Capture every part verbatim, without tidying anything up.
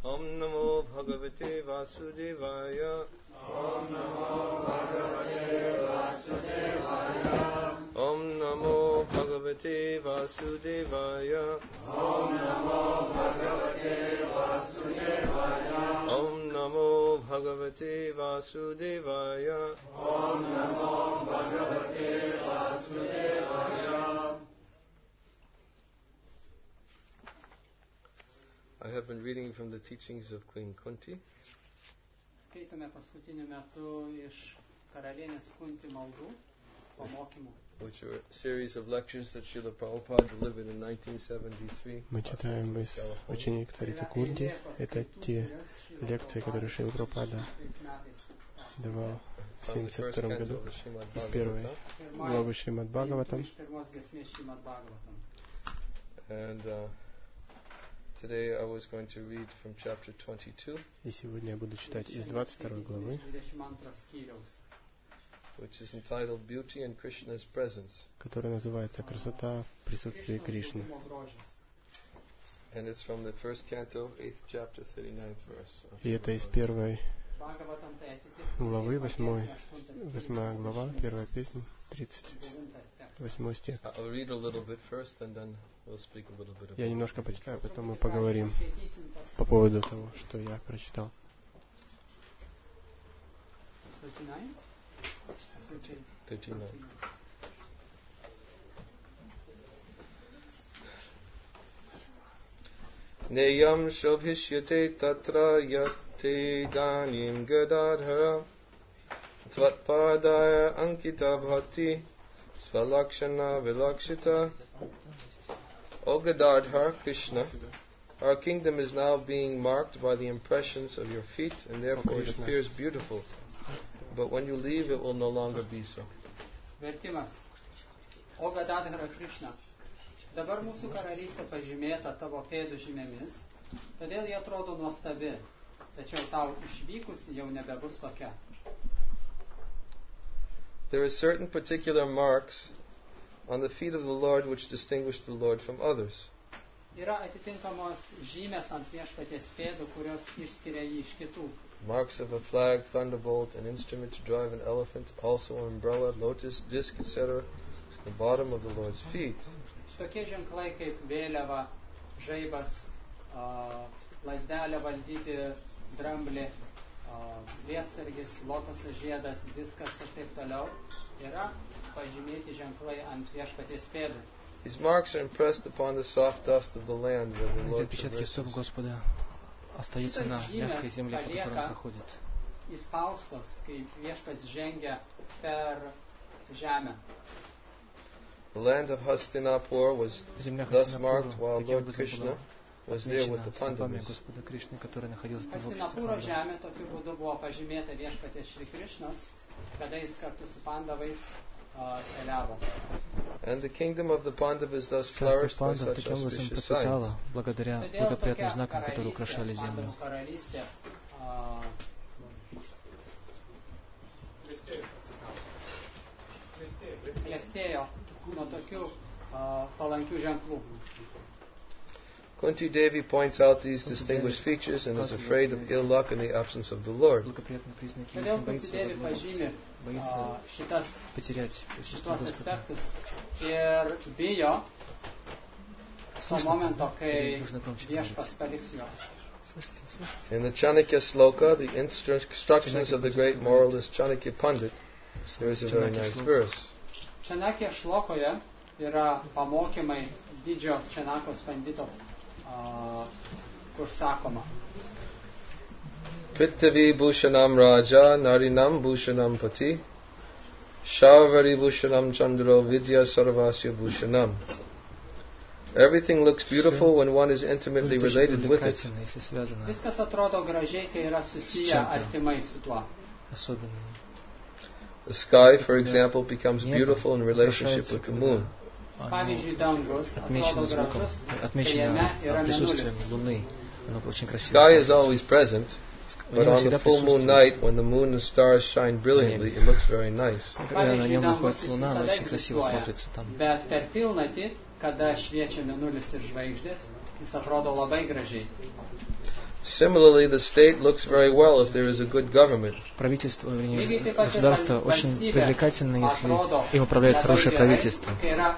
Om Namo Bhagavate Vasudevaya. Om Namo Bhagavate Vasudevaya. Om Namo Bhagavate Vasudevaya. Om Namo Bhagavate Vasudevaya. Om Namo Bhagavate Vasudevaya. Om Namo Bhagavate Vasudevaya. I have been reading from the teachings of Queen Kunti. Skaitome paskutiniu metu iš karalienės Kunti maldų, pamokymų. Which are a series of lectures that Srila Prabhupada delivered in nineteen seventy-three. Мы читаем из учения Царицы Кунти. Это те лекции, которые Шрила Прабхупада давал в семьдесят втором году из первой главы Шримад Бхагаватам. And uh, today I was going to read from chapter twenty-two. И сегодня я буду читать из двадцать второй главы, which is entitled Beauty in Krishna's Presence. которая называется «Красота в присутствии Кришны». And it's from the first canto, eighth chapter, thirty-ninth verse. И это из первой главы, восьмой, восьмая глава, первая песня, тридцать восьмой стих. I'll read a little bit first and then we'll speak a little bit about it. Я немножко почитаю, потом мы поговорим по поводу того, что я прочитал. thirty-nine. Neyam shobhishyate tatra yate danim gadadhara tvatpadaya ankita bhati svalakshana vilakshita. O Gadadhar Krishna, our kingdom is now being marked by the impressions of your feet, and therefore it appears beautiful. But when you leave, it will no longer be so. Vertimas. O Gadadhara Krishna, dabar mūsų karalystė pažymėta tavo pėdų žymėmis, todėl jie atrodo nuostabi, tačiau tau išvykus jau nebebus tokia. There are certain particular marks on the feet of the Lord which distinguish the Lord from others. Yra atitinkamos žymės ant viešpaties pėdų, kurios išskiria jį iš kitų. Marks of a flag, thunderbolt, an instrument to drive an elephant, also an umbrella, lotus, disc, et cetera, the bottom of the Lord's feet. Tokie ženklai kaip vėliava, žaibas, uh, lazdelė valdyti, dramblį, uh, lietsargis, lotoso žiedas, diskas ir taip toliau yra pažymėti ženklai ant viešpaties pėdų. These marks are impressed upon the soft dust of the land where the Lord traverses. Господа остаются на мягкой земле, по которой он проходит. Įspaustos, kai viešpats žengia per žemę. The land of Hastinapur was thus marked while Lord Krishna was there with the Pandavas. Hastinapuro žemė tokiu būdu buvo pažymėta viešpaties Šri Krišnos, kada jis kartu su Pandavais uh, keliavo. And the kingdom of the Pandavas thus flourished by such auspicious signs. Благодаря благоприятным знакам, которые украшали землю. Klestėjo nuo tokių uh, palankių ženklų. Kunti Devi points out these distinguished features and is afraid of ill luck in the absence of the Lord. Todėl Kunti Devi pažymi uh, šitas, šitos aspektus ir bijo to momento, kai viešpats paliks juos. In the Chanakya sloka, the instructions of the great moralist Chanakya Pandit, there is a very nice verse. Chanakya šlokoje yra pamokymai didžio Chanakos pandito, uh, kur sakoma. Prithvi bhushanam raja narinam bhushanam pati shavari bhushanam chandro vidya sarvasya bhushanam. Everything looks beautiful when one is intimately related with it. Viskas atrodo gražiai, kai yra susiję artimai su tuo. The sky, for example, becomes beautiful in relationship with the moon. Pavyzdžiui, dangus atrodo gražus, kai jame yra mėnulis. Sky is always present, but on the full moon night, when the moon and stars shine brilliantly, it looks very nice. Pavyzdžiui, dangus visada egzistuoja, bet per pilnatį, kada šviečia mėnulis ir žvaigždės, jis atrodo labai gražiai. Similarly, the state looks very well if there is a good government. Правительство, вернее, государство очень привлекательно, если им управляет хорошее правительство.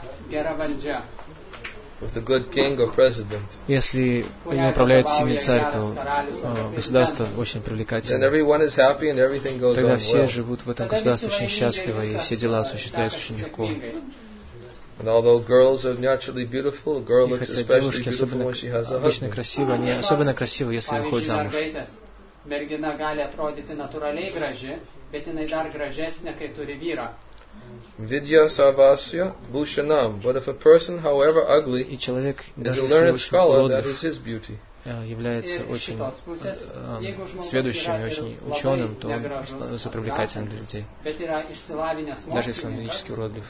With a good king or president. Если им управляет сильный царь, то э, государство очень привлекательно. Then everyone is happy and everything goes Тогда on все well. живут в этом государстве очень счастливо, и все дела осуществляются очень легко. And although girls are naturally beautiful, a girl И looks хотя especially девушки beautiful особенно, when she has a обычно husband. красивы, они особенно красивы, если выходят замуж. Mergina gali atrodyti natūraliai graži, bet jinai dar gražesnė, kai turi vyrą. Vidya sarvasya bhushanam. But if a person, however ugly, И человек, is даже a если learned очень scholar, that уродлив, is his beauty. является очень э, сведущим и очень ученым, то он становится привлекательным для людей, даже если он физически уродлив.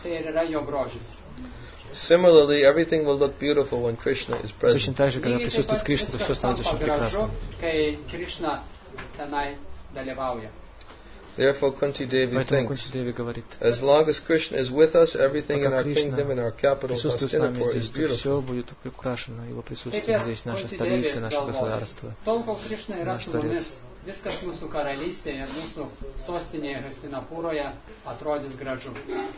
Similarly, everything will look beautiful when Krishna is present. Точно так же, когда присутствует Кришна, то все становится очень прекрасным. Therefore, Kunti Devi Поэтому thinks, Кунти Деви говорит, as long as Krishna is with us, everything in пока our Кришна kingdom, in our capital, присутствует с нами Hastinapur, здесь, is то beautiful. все будет украшено его присутствием. Здесь наша столица, наше государство, наш дворец. Viskas mūsų karalystėje ir mūsų sostinėje Hastinapūroje atrodys gražu.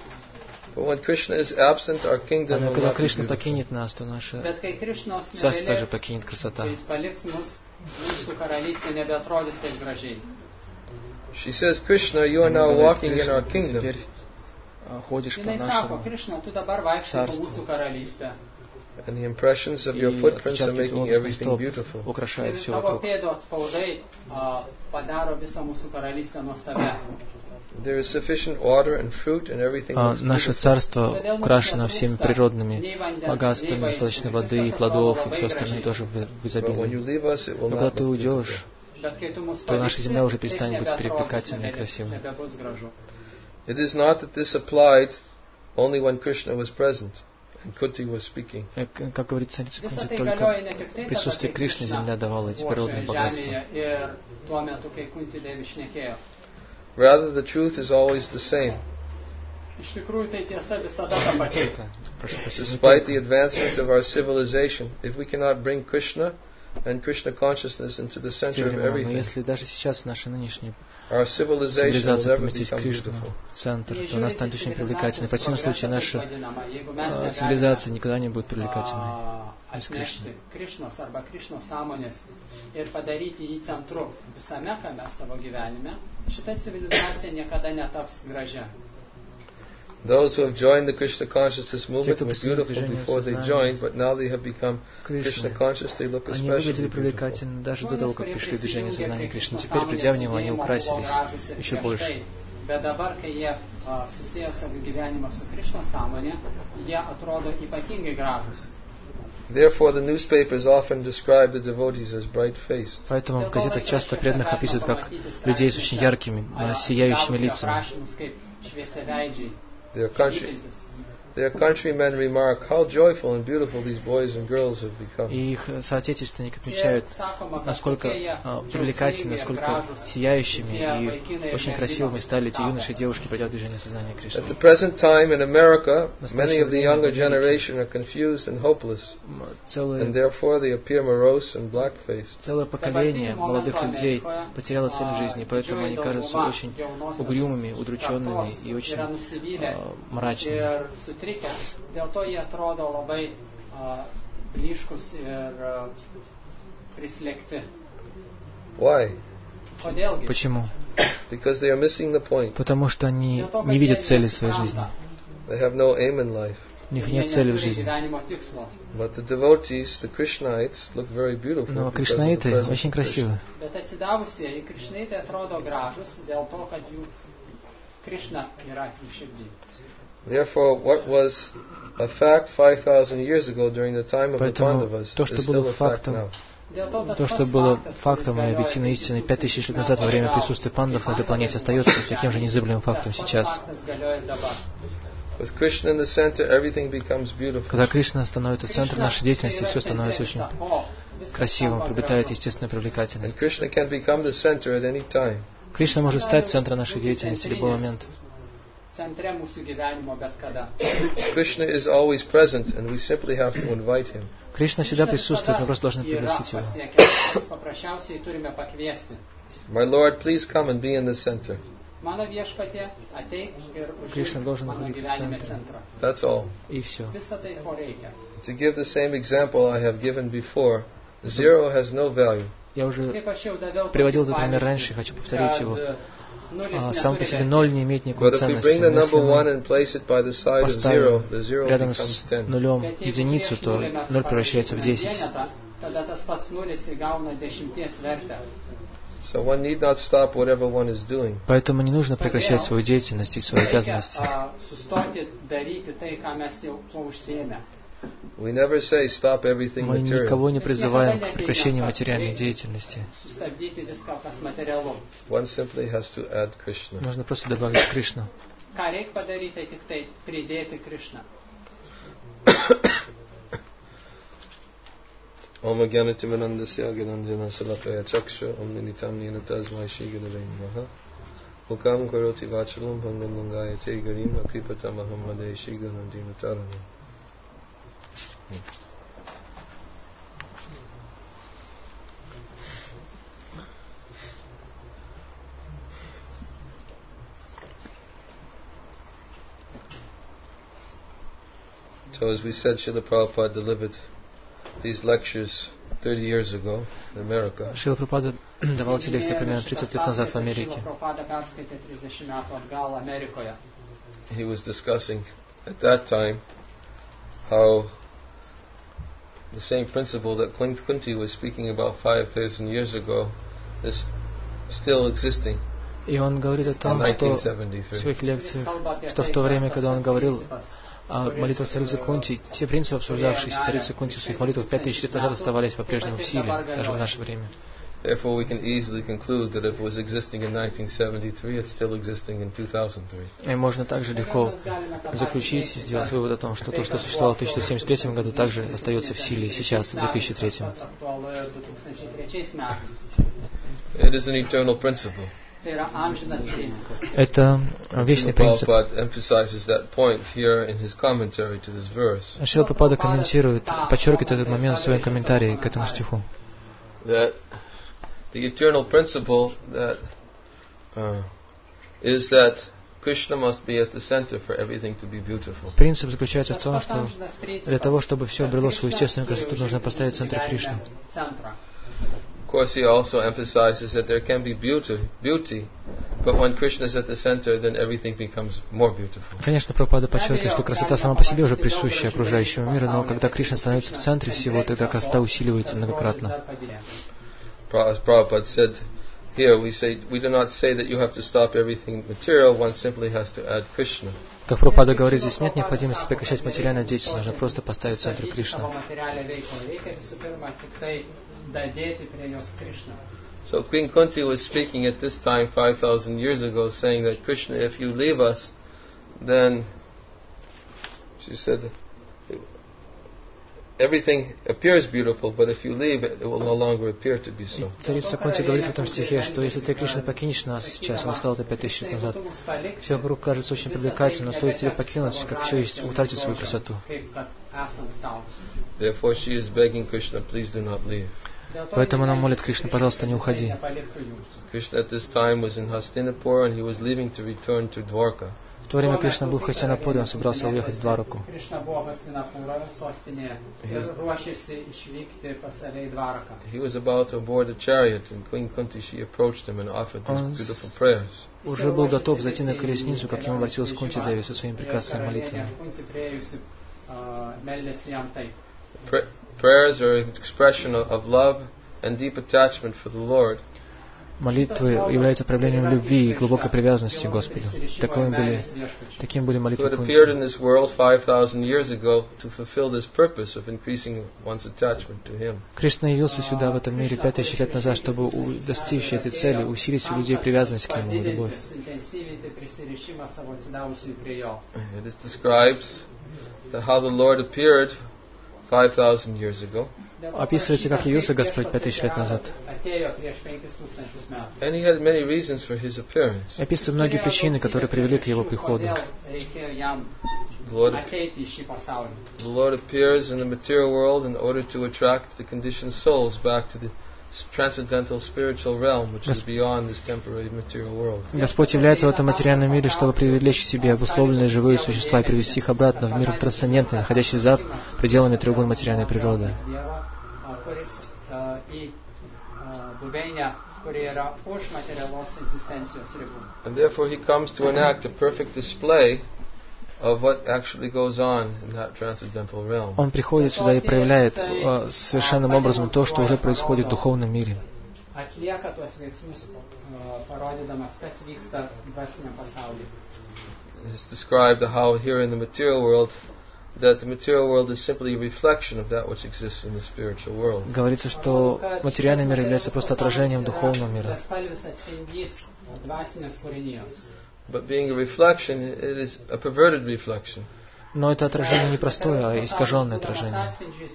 But when Krishna is absent, our kingdom Но will когда not be Кришна beautiful. покинет нас, то наше Bet kai Krišnos царство также nebeliks, покинет красота. kai jis paliks mus, mūsų karalystė nebeatrodys taip gražiai. She says, Krishna, you are now walking in our kingdom. Теперь ходишь по Jinai sako, нашему Krišna, tu dabar vaikštai po царству. mūsų karalystę. And the impressions of your И footprints are отпечатки making лотосных everything стоп beautiful. украшают Ir все tavo вокруг. pėdų atspaudai a, padaro visą mūsų karalystę nuostabę. There is sufficient water and fruit and everything А looks наше beautiful. царство украшено всеми природными богатствами, достаточно воды и плодов, и все остальное тоже в в But when you изобилии. leave us, it will Но когда not ты look beautiful. уйдешь, Bet kai tu mus то наша paliksi, земля уже taip перестанет быть nebeatrodys, привлекательной и nebe- красивой. nebebus gražu. It is not that this applied only when Krishna was present and Kunti was speaking. Э, к- Как говорит царица Visą Кунти, tai только galioja ne tik tai, в присутствии tada, kai Кришны Krišna земля давала эти buvo природные šioje богатства. žemėje ir tuo metu, kai Kunti Devi šnekėjo. Rather, the truth is always the same. Iš tikrųjų, tai tiesa visada ta pati. Только, прошу прощения, не Despite the только. advancement of our civilization, if we cannot bring Krishna and Krishna consciousness into the В те center of времена, но everything, если даже сейчас наша нынешняя our civilization will цивилизация never поместить become Кришну beautiful. в центр, то она Nežiūrint į станет очень civilizacijos привлекательной. В противном случае progresą, наша taip vadinamą, jeigu mes а, negalime, цивилизация никогда не будет привлекательной. a, atnešti Krišnos arba Krišnos sąmonės ir padaryti jį centru visame kame savo gyvenime, šita civilizacija niekada netaps gražia. Those who have joined the Krishna consciousness movement кто were присоединились к beautiful движению before they сознания joined, but now they have become Krishna Кришны, conscious, they look они especially выглядели beautiful. привлекательно даже до того, как пришли в движение сознания Кришны. Теперь, придя в него, они украсились еще больше. Bet dabar, kai jie a, susiejo savo gyvenimą su Krišnos sąmonė, jie atrodo ypatingai gražus. Therefore, the newspapers often describe the devotees as bright-faced. Поэтому в газетах часто преданных описывают как людей с очень яркими, а, сияющими лицами. Aprašymus kaip šviesiaveidžiai, Their country, švytintys. their countrymen remark how joyful and beautiful these boys and girls have become. И их соотечественники отмечают, насколько а, привлекательными, насколько сияющими и очень красивыми стали эти юноши и девушки, придя в движение сознания Кришны. At the present time in America, many of the younger generation are confused and hopeless, М, and Целое, therefore they appear morose and black-faced. целое поколение молодых людей потеряло цель в жизни, поэтому они кажутся очень угрюмыми, удрученными и очень а, мрачными. Ir sutrikę, dėl to jie atrodo labai a, blyškus ir a, prislėgti. Why? Kodėlgi? Почему? Because they are missing the point. Потому что они не видят цели своей жизни. They have no aim in life. У них Jie нет цели в neturi жизни. gyvenimo tikslo. But the devotees, the Krishnaites, look very beautiful Но because of the кришнаиты presence очень of Krishna. красивы. Bet atsidavusieji Krišnaitai atrodo gražus dėl to, kad jų Krišna yra jų širdį. Therefore, what was a fact five thousand years ago during the time of the Поэтому Pandavas то, что is было still a fact фактом, now. Dėl to, tas То, что pats было faktas, фактом и kuris galioja объективной истиной пять тысяч лет tūkstančius назад во время metų присутствия пандов на этой планете, остается таким же незыблемым фактом tas pats сейчас. faktas galioja ir dabar. With Krishna in the center, everything becomes beautiful. Когда Кришна становится центром Krishna нашей деятельности, yra все становится очень centre viso, viskas красивым, tampa приобретает gražu. естественную And привлекательность. Krishna can become the center at any time. Кришна может стать центром нашей деятельности в любой момент. centre mūsų gyvenimo bet kada. Krishna is always present, and we simply have to invite him. Кришна всегда присутствует, мы просто должны пригласить его. Попросящие turime pakviesti. My Lord, please come and be in the center. Mano viešpatie, ateik ir Кришна должен mano находиться в gyvenime центре. centrą. That's all. И все. Visą tai, ko reikia. To give the same example I have given before, zero has no value. Я уже Kaip aš jau daviau приводил tokį этот пример pavyzdį, раньше, хочу повторить его. kad nulis А, Сам по neturi себе vertės. ноль не имеет никакой But if we ценности. bring the Но если number one мы and place it by the side of zero, поставим the zero рядом becomes с ten. нулем Bet jeigu единицу, prieš то nulį mes ноль превращается в parašytume десять. vienetą, tada tas pats nulis įgauna dešimties vertę. So one need not stop whatever one is doing. Поэтому не нужно прекращать свою деятельность и свои обязанности. Reikia, a, sustoti daryti tai, ką mes jau tuo užsiėmę. We never say stop everything Мы material. никого не призываем к прекращению материальной деятельности. Sustabdyti viską, kas materialu. One simply has to add Krishna. Нужно просто добавить Кришну. Ką reikia padaryti, tai tik tai pridėti Krishną. Om Agyanatimanandasya Gyananjana Salakaya Chaksha Om Ninitam Ninatasmai Shri Gurave Namaha Hukam Karoti Vachalam Bhangam Langayate Garim Akripatam Ahamade Shri Gurandina Taranam. So as we said, Srila Prabhupada delivered these lectures thirty years ago in America. Шрила Прабхупада давал эти лекции примерно тридцать лет назад в Америке. He was discussing at that time how the same principle that Kunti was speaking about five thousand years ago is still existing. И он говорит о том, что в своих лекциях, что в то время, когда он говорил о молитвах царицы Кунти, те принципы, обсуждавшиеся царицей Кунти в своих молитвах пять тысяч лет назад, оставались по-прежнему в силе, даже в наше время. Therefore, we can easily conclude that if it was existing in nineteen seventy-three, it's still existing in two thousand three. И можно также легко заключить, сделать вывод о том, что то, что существовало в тысяча девятьсот семьдесят третьем году, также остается в силе сейчас, в две тысячи третьем. It is an eternal principle. Это вечный принцип. Prabhupada emphasizes that point here in his commentary to this verse. Шрила Прабхупада комментирует, подчеркивает этот момент в своем комментарии к этому стиху. That the eternal principle that uh, is that Krishna must be at the center for everything to be beautiful. Принцип заключается в том, что для того, чтобы все обрело свою естественную красоту, нужно поставить в центр Кришну. Of course, he also emphasizes that there can be beauty, beauty, but when Krishna is at the center, then everything becomes more beautiful. Конечно, Прабхупада подчеркивает, что красота сама по себе уже присуща окружающему миру, но когда Кришна становится в центре всего, тогда красота усиливается многократно. As Prabhupada said here, we say we do not say that you have to stop everything material. One simply has to add Krishna. Как Прабхупада говорит, здесь нет необходимости прекращать материальную деятельность, нужно просто поставить в центр Кришну. So Queen Kunti was speaking at this time five thousand years ago, saying that Krishna, if you leave us, then she said everything appears beautiful, but if you leave it, it will no longer appear to be so. Царица Кунти говорит в этом стихе, что если ты, Кришна, покинешь нас сейчас, она сказала это пять тысяч лет назад, все вокруг кажется очень привлекательным, но стоит тебе покинуть, как все есть, утратит свою красоту. Therefore she is begging Krishna, please do not leave. Поэтому она молит Кришну, пожалуйста, не уходи. Krishna at this time was in Hastinapur and he was leaving to return to Dwarka. В то время Кришна был в Хастинапуре, он собрался уехать в Двараку. He was about to board a chariot, and Queen Kunti, she approached him and offered these beautiful prayers. Уже был готов зайти на колесницу, как к нему обратилась Кунти Деви со своими прекрасными молитвами. Pra- prayers are an expression of, of love and deep attachment for the Lord. Молитвы являются проявлением любви и глубокой привязанности к Господу. Такими были, такими были молитвы Who had Кунти. appeared in this world five thousand years ago to fulfill this purpose of increasing one's attachment to Him. Кришна явился сюда, в этом мире, пять тысяч лет назад, чтобы у- достичь этой цели, усилить у людей привязанность к Нему, любовь. It is described that how the Lord appeared five thousand years ago. Описывается, как явился Господь пять тысяч лет назад. And he had many reasons for his appearance. Описывают многие причины, которые привели к его приходу. The Lord, the Lord appears in the material world in order to attract the conditioned souls back to the transcendental spiritual realm, which is beyond this temporary material world. Господь является в этом материальном мире, чтобы привлечь к себе обусловленные живые существа и привести их обратно в мир трансцендентный, находящийся за пределами треугольной материальной природы. And therefore he comes to enact a perfect display of what actually goes on in that transcendental realm. Он приходит сюда и проявляет э, совершенным образом то, что уже происходит в духовном мире. It's described how here in the material world that the material world is simply a reflection of that which exists in the spiritual world. Говорится, что материальный мир является просто отражением духовного мира. But being a reflection, it is a perverted reflection. Но это отражение не простое, а искаженное отражение.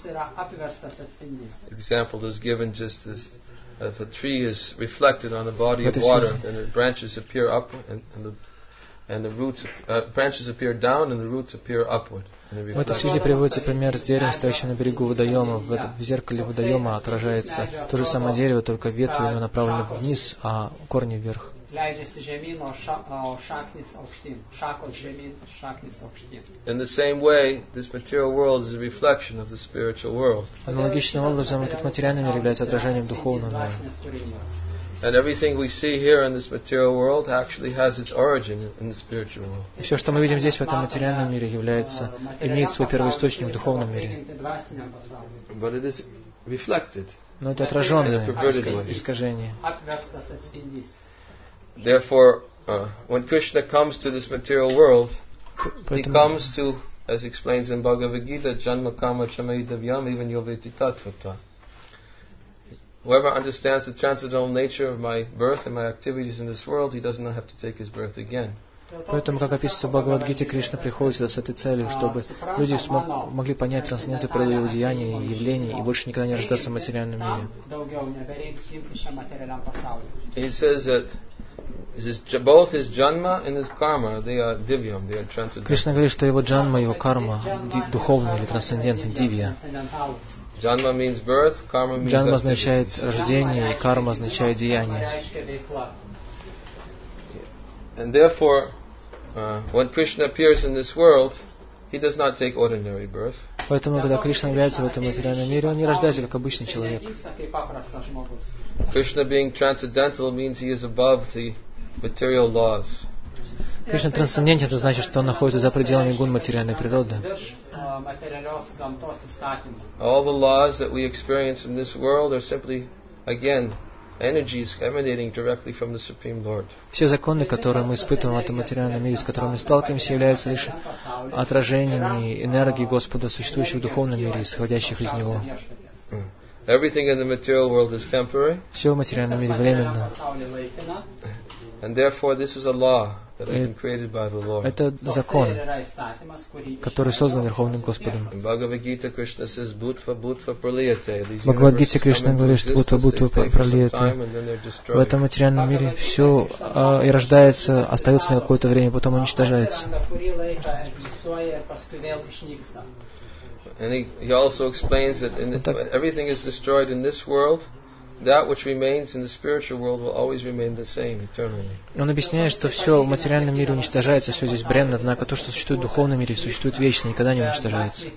Example is given just as if a tree is reflected on a body of water, then the branches appear up and, and the and the roots uh, branches appear down and the roots appear upward. В этой связи приводится пример с деревом, стоящим на берегу водоема. В, этом, в зеркале водоема отражается то же самое дерево, только ветви у него направлены вниз, а корни вверх. In the same way, this material world is a reflection of the spiritual world. Аналогичным образом, этот материальный мир является отражением духовного мира. And everything we see here in this material world actually has its origin in the spiritual world. И все, что мы видим здесь, в этом материальном мире, является, имеет свой первоисточник в духовном мире. But it is reflected. Но это отраженное искажение. Therefore, uh, when Krishna comes to this material world, he comes to, as explains in Bhagavad Gita, Janma Kama Chamaidavyam Even Yoveti Tattvata. Whoever understands the transcendental nature of my birth and my activities in this world, he does not have to take his birth again. Поэтому, как описывается в Бхагавад-гите, Кришна приходит сюда с этой целью, чтобы люди смог, могли понять трансцендентную природу его деяний и явлений и больше никогда не рождаться в материальном мире. He says that his, both his janma and his karma, they are divyam, they are transcendental. Кришна говорит, что его джанма, его карма духовный или трансцендентный, дивья. Janma means birth, karma means Джанма означает рождение, и карма означает деяние. And therefore, uh, when Krishna appears in this world, he does not take ordinary birth. Поэтому, когда Кришна является в этом материальном мире, он не рождается как обычный человек. Krishna being transcendental means he is above the material laws. Кришна трансцендентен, это значит, что он находится за пределами гун материальной природы. All the laws that we experience in this world are simply, again, energies emanating directly from the Supreme Lord. Все законы, которые мы испытываем в этом материальном мире, с которыми мы сталкиваемся, являются лишь отражениями энергии Господа, существующих в духовном мире, исходящих из Него. Everything in the material world is temporary. Все в материальном мире временно. And therefore this is a law that has been created by the Lord. Это закон, который создан Верховным Господом. In Bhagavad Gita, Krishna says, "Bhutva bhutva praliyate." В Бхагавад-гите Кришна говорит, что Бхутва Бхутва пралiyate. В этом материальном мире все а, и рождается, остается на какое-то время, потом уничтожается. And he, he also explains that in the, when everything is destroyed in this world, that which remains in the spiritual world will always remain the same eternally. Он объясняет, что все в материальном мире уничтожается, все здесь бренно, однако то, что существует в духовном мире, существует вечно, никогда не уничтожается.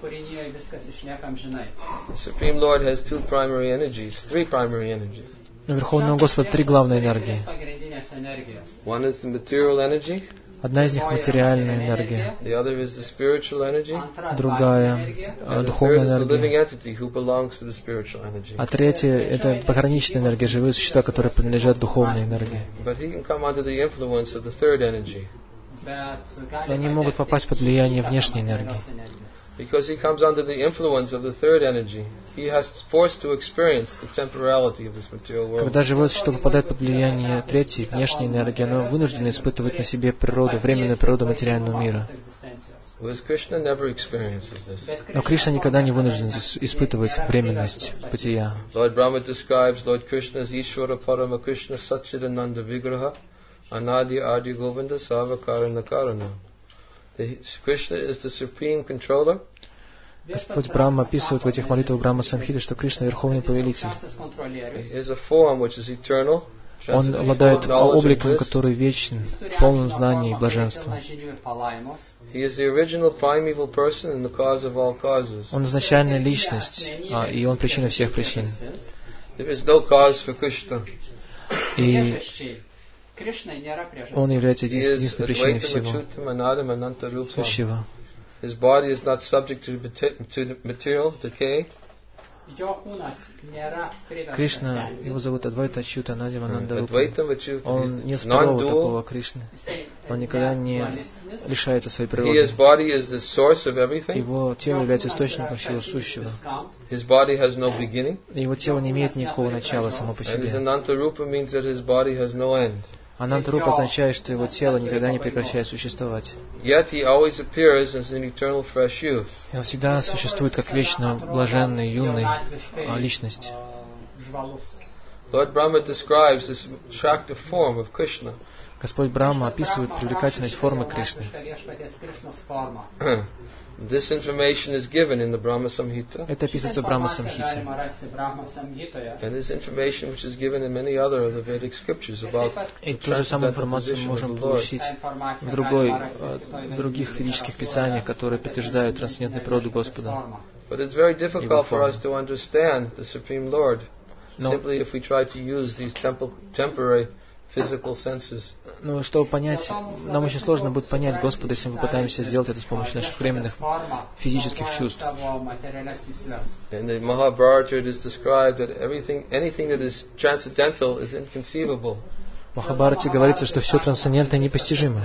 The Supreme Lord has two primary energies, three primary energies. У Верховного Господа три главные энергии. One is the material energy. Одна из них материальная энергия, The other is the spiritual energy. другая And the духовная third is the living энергия, entity who belongs to the spiritual energy. а третья это пограничная энергия, живые существа, которые принадлежат духовной энергии. But he can come under the influence of the third energy. Но они могут попасть под влияние внешней энергии. Because he comes under the influence of the third energy, he has forced to experience the temporality of this material world. Когда живое существо попадает под влияние третьей, внешней энергии, оно вынуждено испытывать на себе природу, временную природу материального мира. Whereas Krishna never experiences this. Но Кришна никогда не вынужден испытывать временность бытия. Lord Brahma describes Lord Krishna as Ishvara Parama Krishna Satchidananda Vigraha Anadi Adi Govinda Savakarana Karana. Krishna is the supreme controller. Господь Брахма описывает в этих молитвах Брахма Самхиты, что Кришна — Верховный Повелитель. Он обладает обликом, который вечен, полон знаний и блаженства. Он изначальная личность, и Он причина всех причин. И Он является единственной причиной всего сущего. His body is not subject to the material decay. Кришна, его зовут Адвайта Ачюта Надивананда Рупа. Он нет второго такого Кришны. Он никогда не лишается своей природы. Его тело является источником всего сущего. Его тело не имеет никакого начала само по себе. Анантарупа означает, что его тело никогда не прекращает существовать. И он всегда существует как вечно блаженная, юная личность. Господь Брахма описывает привлекательность формы Кришны. This information is given in the Brahma Samhita. Это описывается в Брахма Самхите. And this information which is given in many other of the Vedic scriptures about И ту же самую информацию мы можем получить в другой, в других ведических писаниях, которые подтверждают трансцендентную природу Господа. But it's very difficult for us to understand the Supreme Lord simply if we try to use these temple, temporary physical senses. Ну, чтобы понять, нам очень сложно будет понять Господа, если мы попытаемся сделать это с помощью наших временных физических чувств. In the Mahabharata it is described that everything, anything that is transcendental is inconceivable. В Махабхарате говорится, что все трансцендентное непостижимо.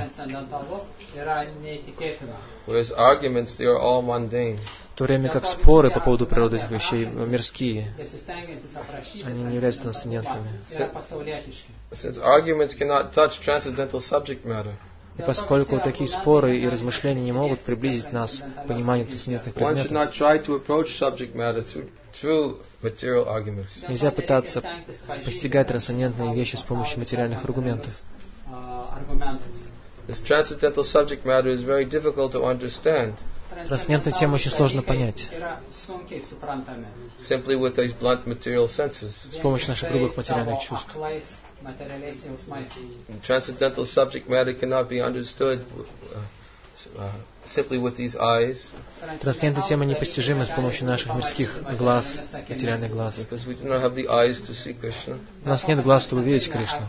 Whereas arguments, they are all mundane. В то время как споры по поводу природы этих вещей мирские, они не являются трансцендентными. Since arguments cannot touch transcendental subject matter. И поскольку такие споры и размышления не могут приблизить нас к пониманию трансцендентных предметов, нельзя пытаться постигать трансцендентные вещи с помощью материальных аргументов. Трансцендентную тему очень сложно понять с помощью наших грубых материальных чувств. Transcendental subject matter cannot be understood uh, simply with these eyes. Трансцендентная тема непостижима с помощью наших мирских глаз, материальных глаз. Because we do not have the eyes to see Krishna. У нас нет глаз, чтобы видеть Кришну.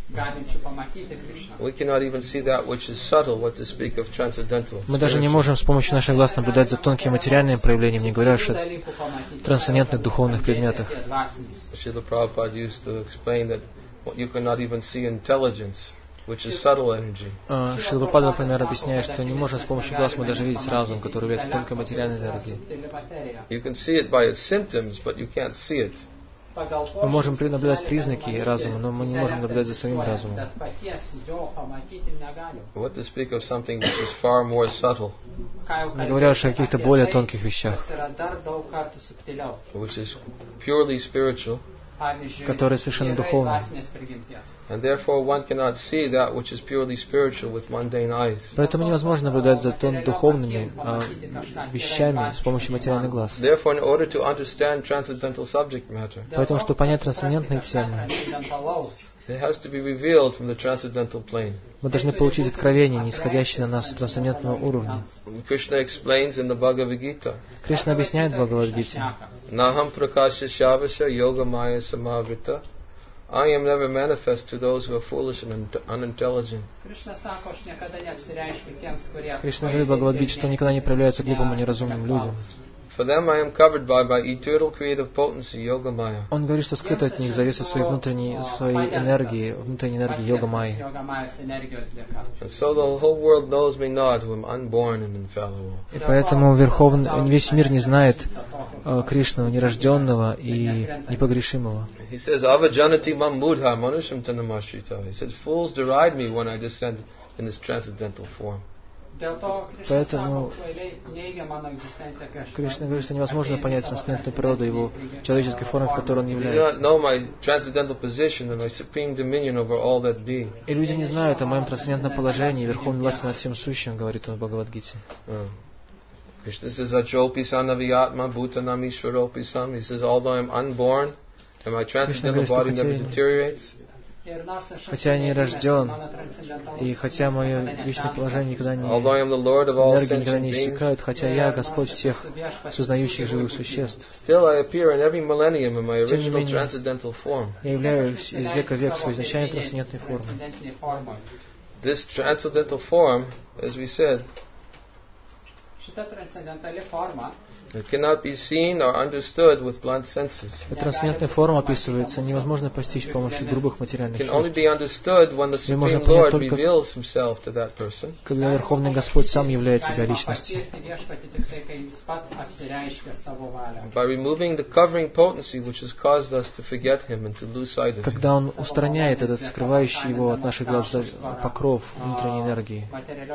We cannot even see that which is subtle, what to speak of transcendental. Мы даже не можем с помощью наших глаз наблюдать за тонкими материальными проявлениями, не говоря уж о трансцендентных духовных предметах. Srila Prabhupada used to explain that you cannot even see intelligence, which is subtle energy. Шрила Прабхупада, например, объясняет, что не можем с помощью глаз мы даже видеть разум, который является только материальной энергией. You can see it by its symptoms, but you can't see it. Мы можем наблюдать признаки разума, но мы не можем наблюдать за своим разумом. What to speak of something which is far more subtle, не говоря уж о каких-то более тонких вещах, which is purely spiritual. которые совершенно духовны. Поэтому невозможно наблюдать за тон духовными а, вещами с помощью материальных глаз. Поэтому, чтобы понять трансцендентные темы, мы должны получить откровение, не исходящее на нас с трансцендентного уровня. Krishna explains in the Bhagavad Gita. Кришна объясняет в Бхагавад-гите. Naham prakasya shavasya yoga maya samavrita. I am never manifest to those who are foolish and unintelligent. Кришна говорит в Бхагавад-гите, что никогда не проявляется глупым и неразумным людям. For them I am covered by my eternal creative potency, yoga maya. Он говорит, что скрыто от них завеса своей внутренней, своей энергии, внутренней энергии йога майи. And so the whole world knows me not, who am unborn and infallible. И поэтому верховный, весь мир не знает uh, Кришну, нерожденного и непогрешимого. He says, Avajanati mam mudha manusham tanamashrita. He says, fools deride me when I descend in this transcendental form. Поэтому Кришна говорит, что невозможно понять трансцендентную природу его человеческой формы, в которой он является. И люди не знают о моем трансцендентном положении, верховной власти над всем сущим, говорит он в Бхагавад-гите. Krishna says, Acholpi sanaviyatma bhutanam ishvaropi sam. He says, although I am unborn and my transcendental body never deteriorates, хотя я не рожден, и хотя мое вечное положение никогда не, энергия никогда не иссякает, хотя я Господь всех сознающих живых существ, тем не менее, я являюсь из века в век своей изначальной трансцендентной формой. This transcendental form, as we said, it cannot be seen or understood with blunt senses. Эта трансцендентная форма описывается, невозможно постичь с помощью грубых материальных It can чувств. only be understood when the Supreme Lord reveals Himself to that person. Когда Верховный Господь сам являет себя личностью. By removing the covering potency which has caused us to forget Him and to lose sight of Him. Когда Он устраняет этот скрывающий его от наших глаз покров внутренней энергии.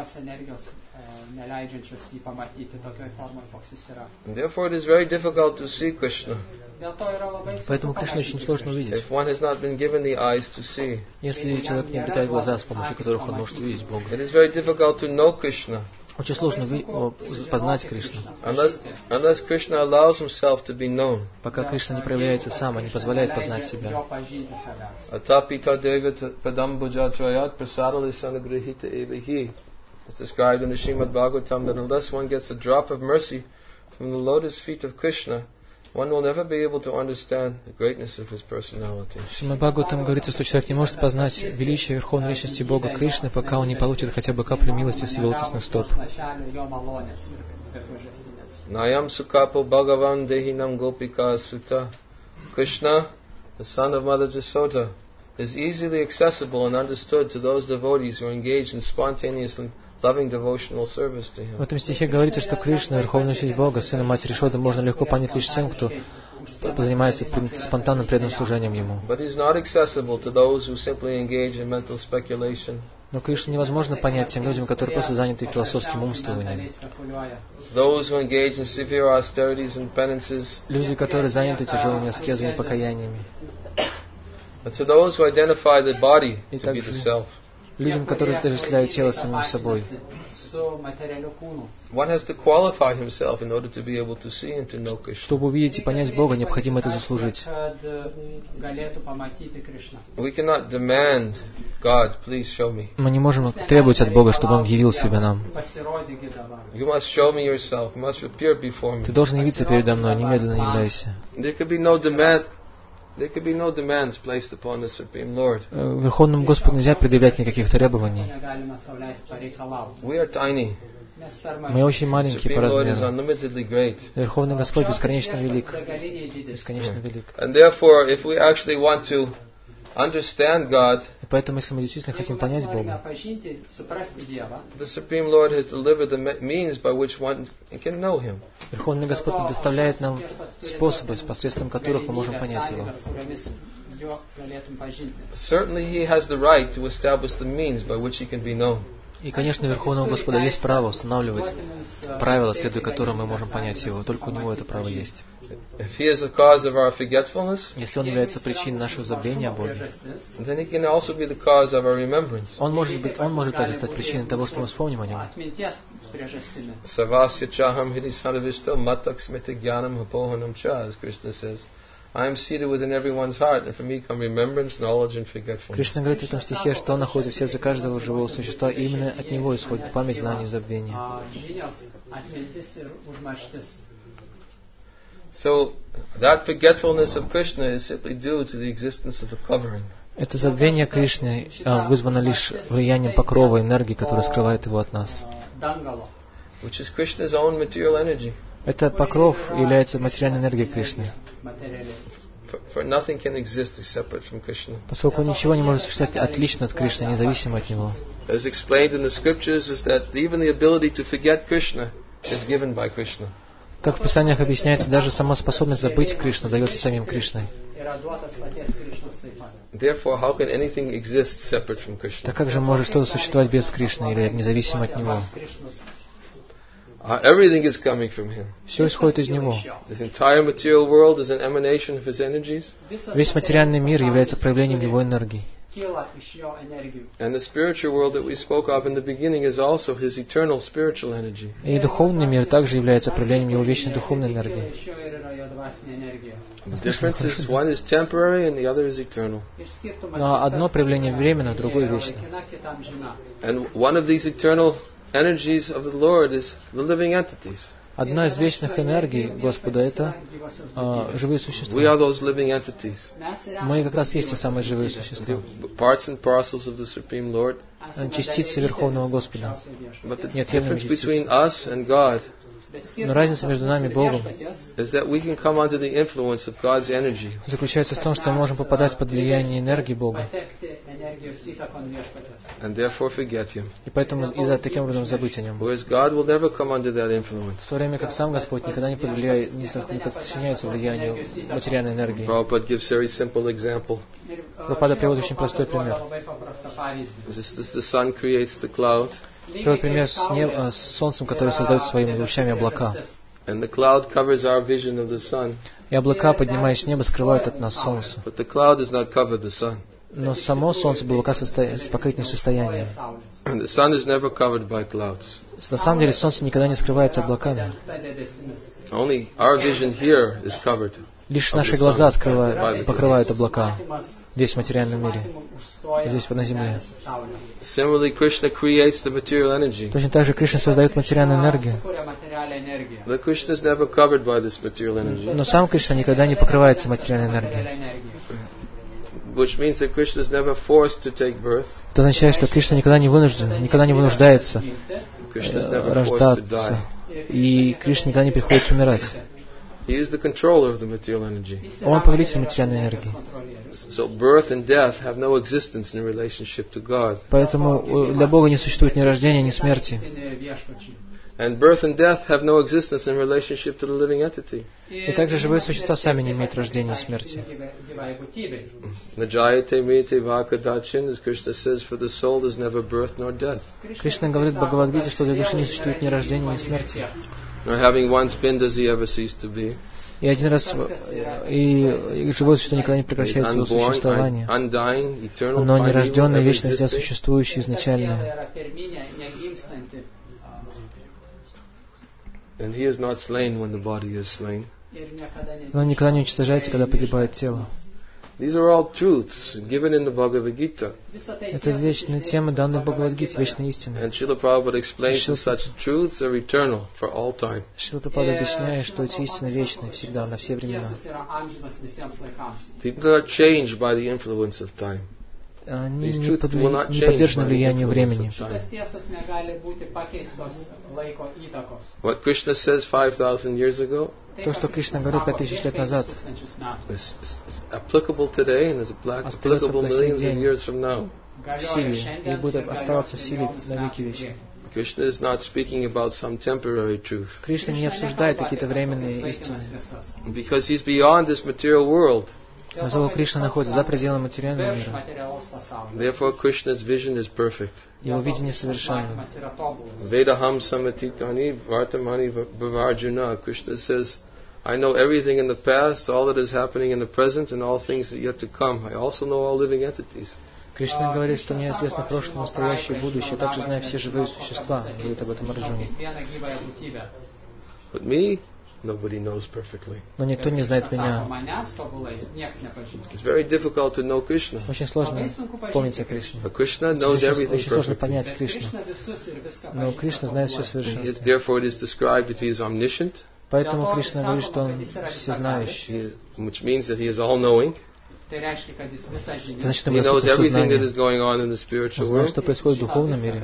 And therefore it is very difficult to see Krishna. Поэтому Кришну очень сложно увидеть. If one has not been given the eyes to see. Если человек не обретает глаза, с помощью которых он может увидеть Бога. It is very difficult to know Krishna. Очень сложно познать Кришну. Unless, unless Krishna allows Himself to be known. Пока Кришна не проявляется сам, не позволяет познать себя. Atapita devata padam bhujatrayat prasadalisanaghrihita evahi. It's described in the Srimad Bhagavatam that unless one gets a drop of mercy from the lotus feet of Krishna, one will never be able to understand the greatness of His personality. В Шримад Бхагаватам говорится, что человек не может познать величие Верховной Личности Бога Кришны, пока он не получит хотя бы каплю милости с его лотосных стоп. Nayam sukapo bhagavan dehinam gopika sutta. Krishna, the son of Mother Jasoda, is easily accessible and understood to those devotees who are engaged in spontaneously loving devotional service to Him. В этом стихе говорится, что Кришна, Верховная Личность Бога, Сына Матери Шоды, можно легко понять лишь тем, кто занимается спонтанным преданным служением Ему. But He's not accessible to those who simply engage in mental speculation. Но Кришну невозможно понять тем людям, которые просто заняты философским умствованием. Those who engage in severe austerities and penances. Люди, которые заняты тяжелыми аскезами и покаяниями. But to those who identify the body to be the self. Людям, которые отождествляют тело самим собой. One has to qualify himself in order to be able to see and to know Krishna. Чтобы увидеть и понять Бога, необходимо это заслужить. We cannot demand, God, please show me. Мы не можем требовать от Бога, чтобы Он явил себя нам. You must show me yourself. You must appear before me. Ты должен явиться передо мной, немедленно являйся. There could be no demand. There could be no demands placed upon the Supreme Lord. Верховному Господу нельзя предъявлять никаких требований. We are tiny. Мы очень маленькие по размеру. Unlimitedly great. Верховный Господь бесконечно велик. Бесконечно велик. And therefore, if we actually want to understand God, и поэтому, если мы действительно хотим понять Бога, the Supreme Lord has delivered the means by which one can know Him. Верховный Господь предоставляет нам способы, посредством которых мы можем понять Его. Certainly, He has the right to establish the means by which He can be known. И, конечно, Верховного Господа есть право устанавливать правила, следуя которым мы можем понять Его. Только у Него это право есть. If he is the cause of our forgetfulness, если Он является причиной нашего забвения о Боге, then he can also be the cause of our remembrance. Он может быть, Он может также стать причиной того, что мы вспомним о Нем. Savasya chaham hridishanavishto matak smita jnanam hapohanam cha, as Krishna says. I am seated within everyone's heart, and from me come remembrance, knowledge, and forgetfulness. Кришна говорит в этом стихе, что Он находится в сердце каждого живого существа, и именно от Него исходит память, знание и забвение. So that forgetfulness of Krishna is simply due to the existence of the covering. Это забвение Кришны вызвано лишь влиянием покрова энергии, которая скрывает его от нас. Which is Krishna's own material energy. Это покров является материальной энергией Кришны. For nothing can exist separate from Krishna. Поскольку ничего не может существовать отлично от Кришны, независимо от Него. As explained in the scriptures, is that even the ability to forget Krishna is given by Krishna. Как в Писаниях объясняется, даже сама способность забыть Кришну дается самим Кришной. Therefore, how can anything exist separate from Krishna? Так как же может что-то существовать без Кришны или независимо от Него? Uh, everything is coming from Him. Все исходит из Него. The entire material world is an emanation of His energies. Весь материальный мир является проявлением Его энергии. And the spiritual world that we spoke of in the beginning is also His eternal spiritual energy. И духовный мир также является проявлением Его вечной духовной энергии. The difference is one is temporary and the other is eternal. Но одно проявление временно, другое вечно. And one of these eternal energies of the Lord is the living entities. Одна из вечных энергий Господа — это а, живые существа. We are those living entities. Мы как раз есть те самые живые существа. Parts and parcels of the Supreme Lord. Частицы Верховного Господа. But the difference between us and God Но разница между нами и Богом заключается в том, что мы можем попадать под влияние энергии Бога. И поэтому из-за таким образом забыть о Нем. В то время как сам Господь никогда не, подвлияет, не подчиняется влиянию материальной энергии. Прабхупада приводит очень простой пример. Первый пример с, неб, с солнцем, которое создает своими лучами облака. И облака, поднимаясь с неба, скрывают от нас солнце. Но само солнце облака состо... покрыть не в состоянии. На самом деле солнце никогда не скрывается облаками. Лишь наши глаза скрывают, покрывают облака здесь в материальном мире, здесь на земле. Точно так же Кришна создает материальную энергию. Но сам Кришна никогда не покрывается материальной энергией. Это означает, что Кришна никогда не вынужден, никогда не вынуждается э, рождаться. И Кришна никогда не приходится умирать. He is the controller of the material energy. Он повелитель материальной энергии. So birth and death have no existence in relationship to God. Поэтому для Бога не существует ни рождения, ни смерти. And birth and death have no existence in relationship to the living entity. И также живые существа сами не имеют рождения и смерти. Najayate mrite vakadachin, as Krishna says, for the soul there's never birth nor death. Кришна говорит в Бхагавад-гите, что для души не существует ни рождения, ни смерти. Nor having once been does he ever cease to be. И один раз и, и живое существо никогда не прекращает своего существования. Оно нерожденное, вечно всегда существующее, изначальное. Оно никогда не уничтожается, когда погибает тело. These are all truths given in the Bhagavad Gita. Это вечные темы, данные в Бхагавад-гите, вечные истины. And Srila Prabhupada explains that such truths are eternal for all time. Шрила Прабхупада объясняет, что эти истины вечны всегда, на все времена. They do not change by the influence of time. Они не, под, не подвержены влиянию времени. What Krishna says five thousand years ago, то, что Кришна говорил пять тысяч лет назад, остается по сей день в силе и будет оставаться в силе на веки вечные. Krishna is not speaking about some temporary truth. Кришна не обсуждает какие-то временные истины. Because he's beyond this material world. Поскольку Кришна находится за пределами материального мира. Therefore, Krishna's vision is perfect. Его видение совершенно. Vedaham samatitani vartamani bhavarjuna. Krishna says, I know everything in the past, all that is happening in the present, and all things that yet to come. I also know all living entities. Кришна говорит, что мне известно прошлое, настоящее и будущее. Также знаю все живые существа. Говорит об этом Арджуне. But me, nobody knows perfectly. Но никто не знает меня. It's very difficult to know Krishna. Очень сложно помнить о Кришне. But Krishna knows everything Очень сложно perfectly. понять Кришну. Но Кришна знает все совершенство. Therefore, it is described that he is omniscient. Поэтому Кришна говорит, что он всезнающий. Which means that he is all-knowing. Значит, he knows everything that is going on in the spiritual world. Что происходит в духовном мире.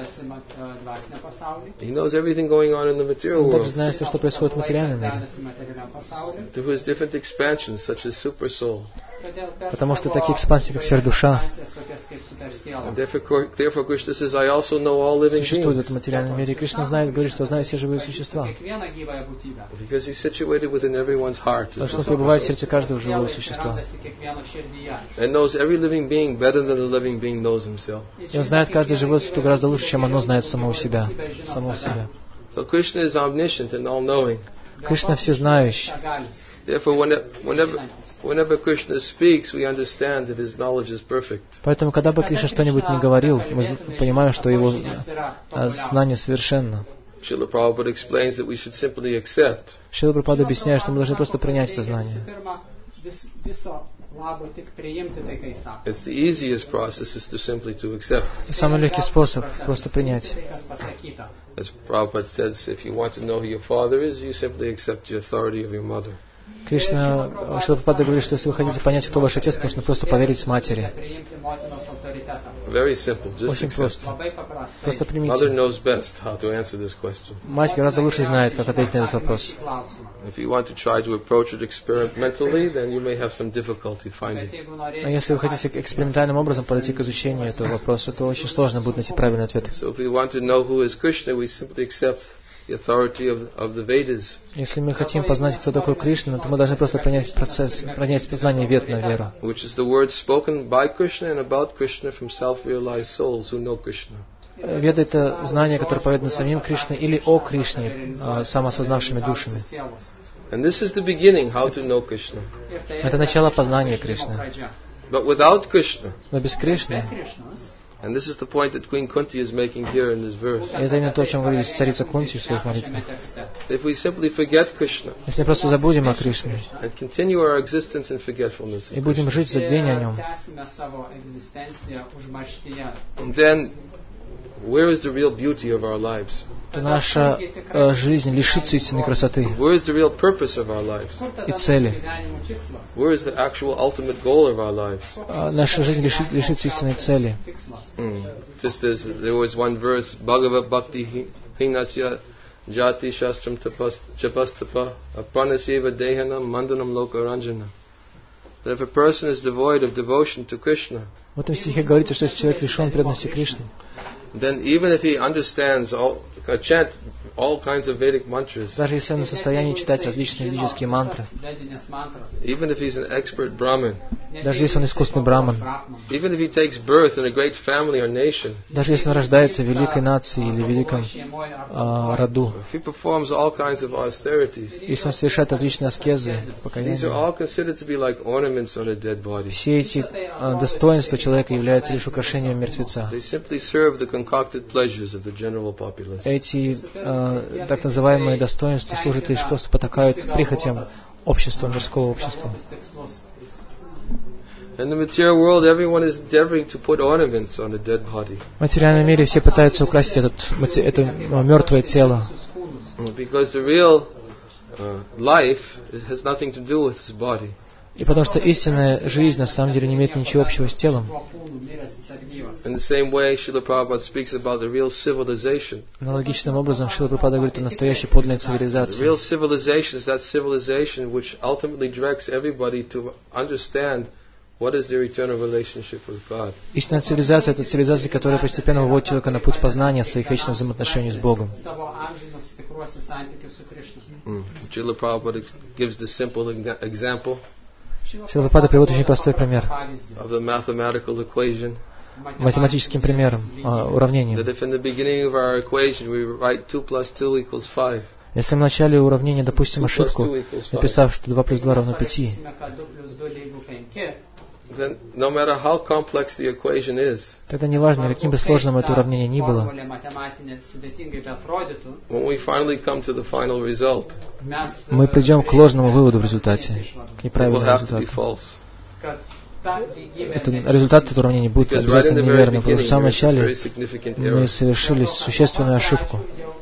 He knows everything going on in the material Он world. также знает, что происходит в материальном мире. Through his different expansions, such as super soul. Потому что такие экспансии, как сфера душа, And therefore, therefore Krishna says, I also know all living существует в beings. этом материальном мире. Кришна знает, говорит, что знает все живые существа. Because he's situated within everyone's heart. Потому что он пребывает в сердце каждого живого существа. And knows every living being better than the living being knows himself. И он знает каждое живое существо гораздо лучше, чем оно знает самого себя. Самого себя. So Krishna is omniscient and all-knowing. Кришна всезнающий. Therefore, whenever, whenever Krishna speaks, we understand that his knowledge is perfect. Поэтому, когда бы Кришна что-нибудь ни говорил, мы понимаем, что его знание совершенно. Srila Prabhupada explains that we should simply accept. Шрила Прабхупада объясняет, что мы должны просто принять это знание. It's the easiest process is to simply to accept. Самый легкий способ просто принять. As Prabhupada says, if you want to know who your father is, you simply accept the authority of your mother. Кришна, Шрила Прабхупада говорит, что если вы хотите понять, кто ваш отец, нужно просто поверить матери. Very simple, just Очень accept. просто. Просто Mother примите. knows best how to answer this question. Мать гораздо лучше знает, как ответить на этот вопрос. If you want to try to approach it experimentally, then you may have some difficulty finding. А если вы хотите экспериментальным образом подойти к изучению этого вопроса, то очень сложно будет найти правильный ответ. So if we want to know who is Krishna, we simply accept the authority of, of the Vedas. Если мы хотим познать, кто такой Кришна, то мы должны просто принять процесс, принять познание вед на веру. Which is the words spoken by Krishna and about Krishna from self-realized souls who know Krishna. Веда — это знание, которое поведано самим Кришной или о Кришне, самоосознавшими душами. And this is the beginning, how to know Krishna. Это начало познания Кришны. But without Krishna, Но без Кришны, and this is the point that Queen Kunti is making here in this verse, и это именно то, о чем говорит царица Кунти в своих молитвах. if we simply forget Krishna Если мы просто забудем о Кришне and continue our existence in forgetfulness, и будем жить в забвении о Нем, then where is the real beauty of our lives? то наша э, жизнь лишится истинной красоты Where is the real purpose of our lives? и цели. Where is the actual ultimate goal of our lives? А наша жизнь лиши, лишится истинной цели. Mm. Just as there was one verse, Bhagavad Bhakti Hinasya Jati Shastram Chapastapa Apanasyeva Dehanam Mandanam Lokaranjana. That if a person is devoid of devotion to Krishna, В этом стихе говорится, что если человек лишен преданности Кришне, then even if he understands all, uh, chant all kinds of Vedic mantras, даже если он в состоянии читать различные ведические мантры, even if he's an expert Brahmin, даже если он искусный браман, even if he takes birth in a great family or nation, даже если он рождается в великой нации или великом а, роду, if he performs all kinds of austerities, если он совершает различные аскезы, these are покаяния, all considered to be like ornaments on a dead body. все эти а, достоинства человека являются лишь украшением мертвеца. They simply serve the concocted pleasures of the general populace. Эти а, так называемые достоинства служат лишь просто потакают прихотям общества, мирского общества. In the material world, everyone is endeavoring to put ornaments on a dead body. В материальном мире все пытаются украсить этот, это мертвое тело, Because the real uh, life has nothing to do with his body. и потому что истинная жизнь на самом деле не имеет ничего общего с телом. In the same way, Srila Prabhupada speaks about the real civilization. Аналогичным образом Шрила Прабхупада говорит о настоящей подлинной The цивилизации. real civilization is that civilization which ultimately directs everybody to understand what is their eternal relationship with God. Истинная цивилизация — это цивилизация, которая постепенно выводит человека на путь познания своих вечных взаимоотношений с Богом. Mm. Srila Prabhupada gives the simple example Шрила Прабхупада приводит очень простой пример, of the mathematical equation. математическим примером, уравнением. That if in the beginning of our equation we write two plus two equals five, Если в начале уравнения допустим ошибку, написав, что два плюс два равно пяти, then no matter how complex the equation is, тогда неважно, каким бы сложным это уравнение ни было, when we finally come to the final result, мы придем к ложному выводу в результате, к it will неправильному have to be результату. false. Это, результат этого уравнения будет Because right in обязательно the very неверным, потому что в beginning самом there is a very начале significant мы error. совершили существенную ошибку.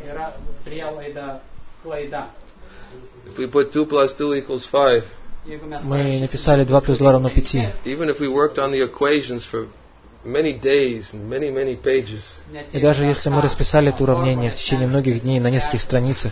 If we put two plus two equals five, Мы написали два плюс два равно пяти. even if we worked on the equations for many days and many, many pages, И даже если мы расписали это уравнение в течение многих дней на нескольких страницах,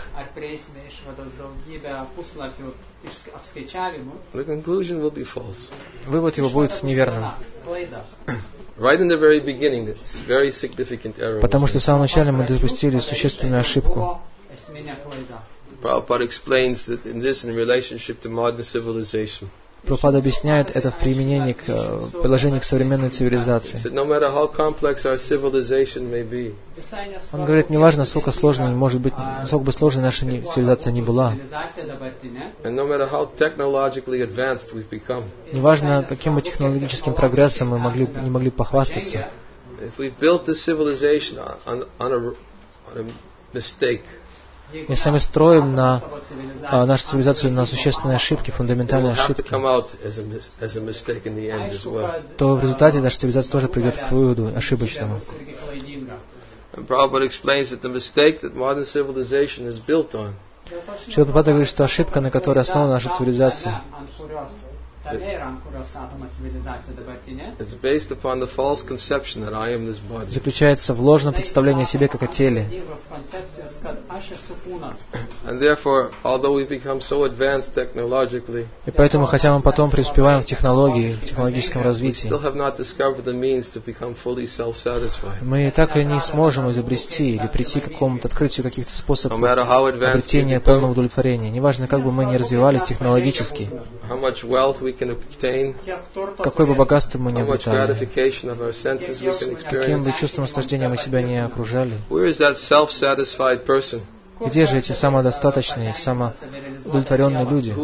the conclusion will be false. вывод его будет неверным. Потому что в самом начале мы допустили существенную ошибку. Prabhupada explains that in this in relationship to modern civilization. Прабхупада объясняет это в применении к приложению к современной цивилизации. Он говорит, неважно, насколько сложной может быть, насколько бы сложной наша цивилизация ни была. Неважно, каким бы технологическим прогрессом мы могли, не могли похвастаться. Мы сами строим на а, нашу цивилизацию на существенные ошибки, фундаментальные ошибки, то в результате наша цивилизация тоже придет к выводу ошибочному. Шрила Прабхупада говорит, что ошибка, на которой основана наша цивилизация, заключается в ложном представлении о себе как о теле. И поэтому, хотя мы потом преуспеваем в технологии, в технологическом развитии, мы так и не сможем изобрести или прийти к какому-то открытию каких-то способов обретения полного удовлетворения. Неважно, как бы мы ни развивались технологически, какое бы богатство мы ни обретали, каким бы чувством наслаждения мы себя не окружали, где же эти самодостаточные, самоудовлетворенные люди?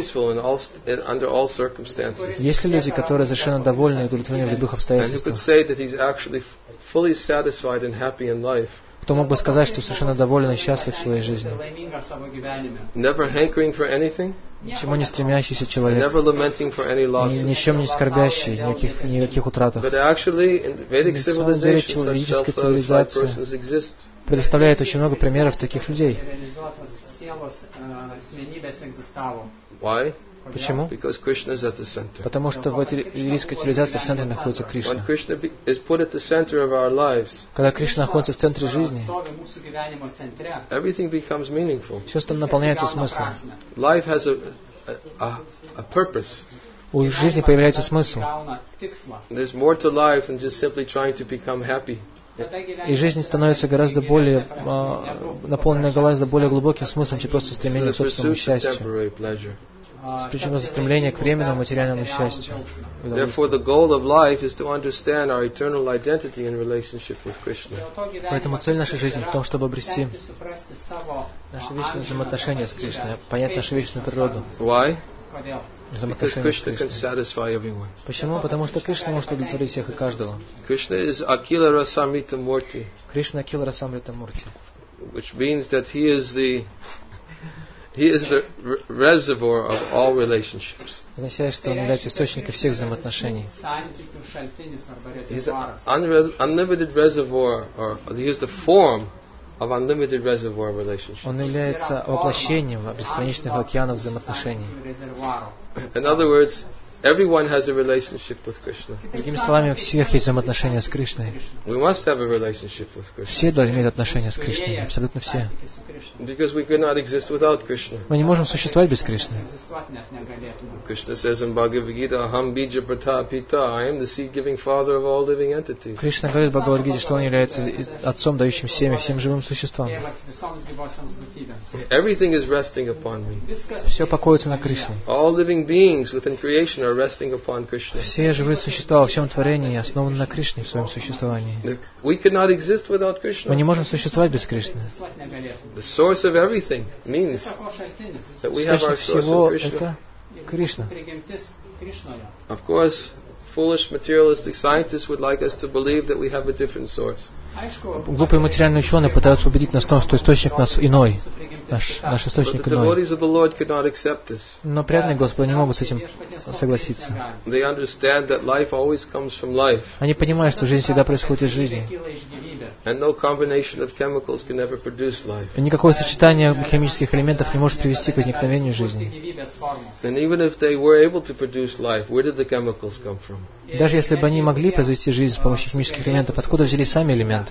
Есть ли люди, которые совершенно довольны и удовлетворены в любых обстоятельствах? Кто мог бы сказать, что совершенно доволен и счастлив в своей жизни? Ничему не стремящийся человек, ни, ничем не скорбящий, никаких, никаких утратах. На самом деле, человеческая цивилизация предоставляет очень много примеров таких людей. Почему? Потому что в этой еврейской цивилизации в центре находится Кришна. Когда Кришна находится в центре жизни, все там наполняется смыслом. У жизни появляется смысл. И жизнь становится гораздо более а, наполненной гораздо более глубоким смыслом, чем просто стремление к собственному счастью. Причем это стремление к временному материальному счастью. Поэтому цель нашей жизни в том, чтобы обрести наши вечные взаимоотношения с Кришной, понять нашу вечную природу. Взаимоотношения с Кришной. Почему? Потому что Кришна может удовлетворить всех и каждого. Кришна Акила Расамрита Мурти. Which means that he is the He is the reservoir of all relationships. Означает, что он является источником всех взаимоотношений. He is an unlimited reservoir, or he is the form of unlimited reservoir relationships. Он является воплощением бесконечных океанов взаимоотношений. In other words, everyone has a relationship with Krishna. Другими словами, у всех есть взаимоотношения с Кришной. We must have a relationship with Krishna. Все должны иметь отношения с Кришной, абсолютно все. Because we cannot exist without Krishna. Мы не можем существовать без Кришны. Krishna says in Bhagavad Gita, "Aham bija prata pita, I am the seed-giving father of all living entities." Кришна говорит в Бхагавад-гите, что он является отцом, дающим семя всем живым существам. Everything is resting upon me. Все покоится на Кришне. All living beings within creation are resting upon Krishna. Все живые существа во всем творении основаны на Кришне в своем существовании. We cannot exist without Krishna. Мы не можем существовать без Кришны. The source of everything means that we have our source in Krishna. Кришна. Of course, foolish materialistic scientists would like us to believe that we have a different source. Глупые материальные ученые пытаются убедить нас в том, что источник нас иной. Наш, наш источник иной. Но преданные Господа не могут с этим согласиться. Они понимают, что жизнь всегда происходит из жизни. И никакое сочетание химических элементов не может привести к возникновению жизни. Даже если бы они могли произвести жизнь с помощью химических элементов, откуда взялись сами элементы?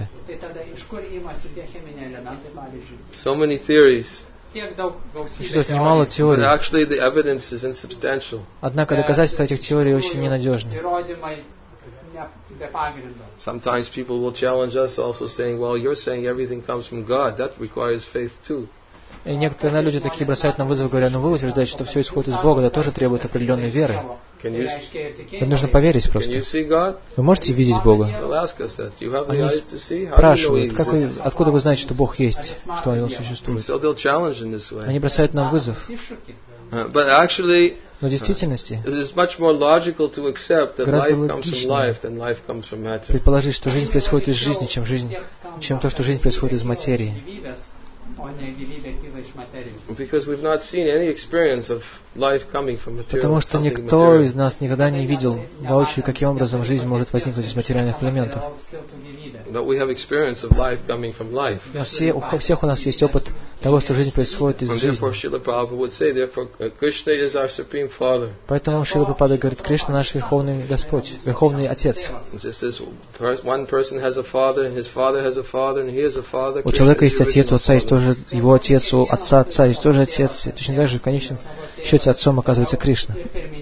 So many theories. Существует немало теорий. Однако доказательства этих теорий очень ненадежны. Sometimes people will challenge us also saying, well, you're saying everything comes from God. That requires faith too. И некоторые люди такие бросают нам вызов, говоря, ну вы утверждаете, что все исходит из Бога, это тоже требует определенной веры. Вам нужно поверить просто. Вы можете видеть Бога? Они спрашивают, как вы, откуда вы знаете, что Бог есть, что Он существует? Они бросают нам вызов. Но в действительности гораздо логичнее предположить, что жизнь происходит из жизни, чем, жизнь, чем то, что жизнь происходит из материи. Потому что никто из нас никогда не видел воочию, каким образом жизнь может возникнуть из материальных элементов. Но все, у всех у нас есть опыт того, что жизнь происходит из жизни. Поэтому Шрила Прабхупада говорит, Кришна наш Верховный Господь, Верховный Отец. У человека есть отец, у отца есть тоже его отец, у отца отца есть тоже отец. И точно так же в конечном счете отцом оказывается Кришна.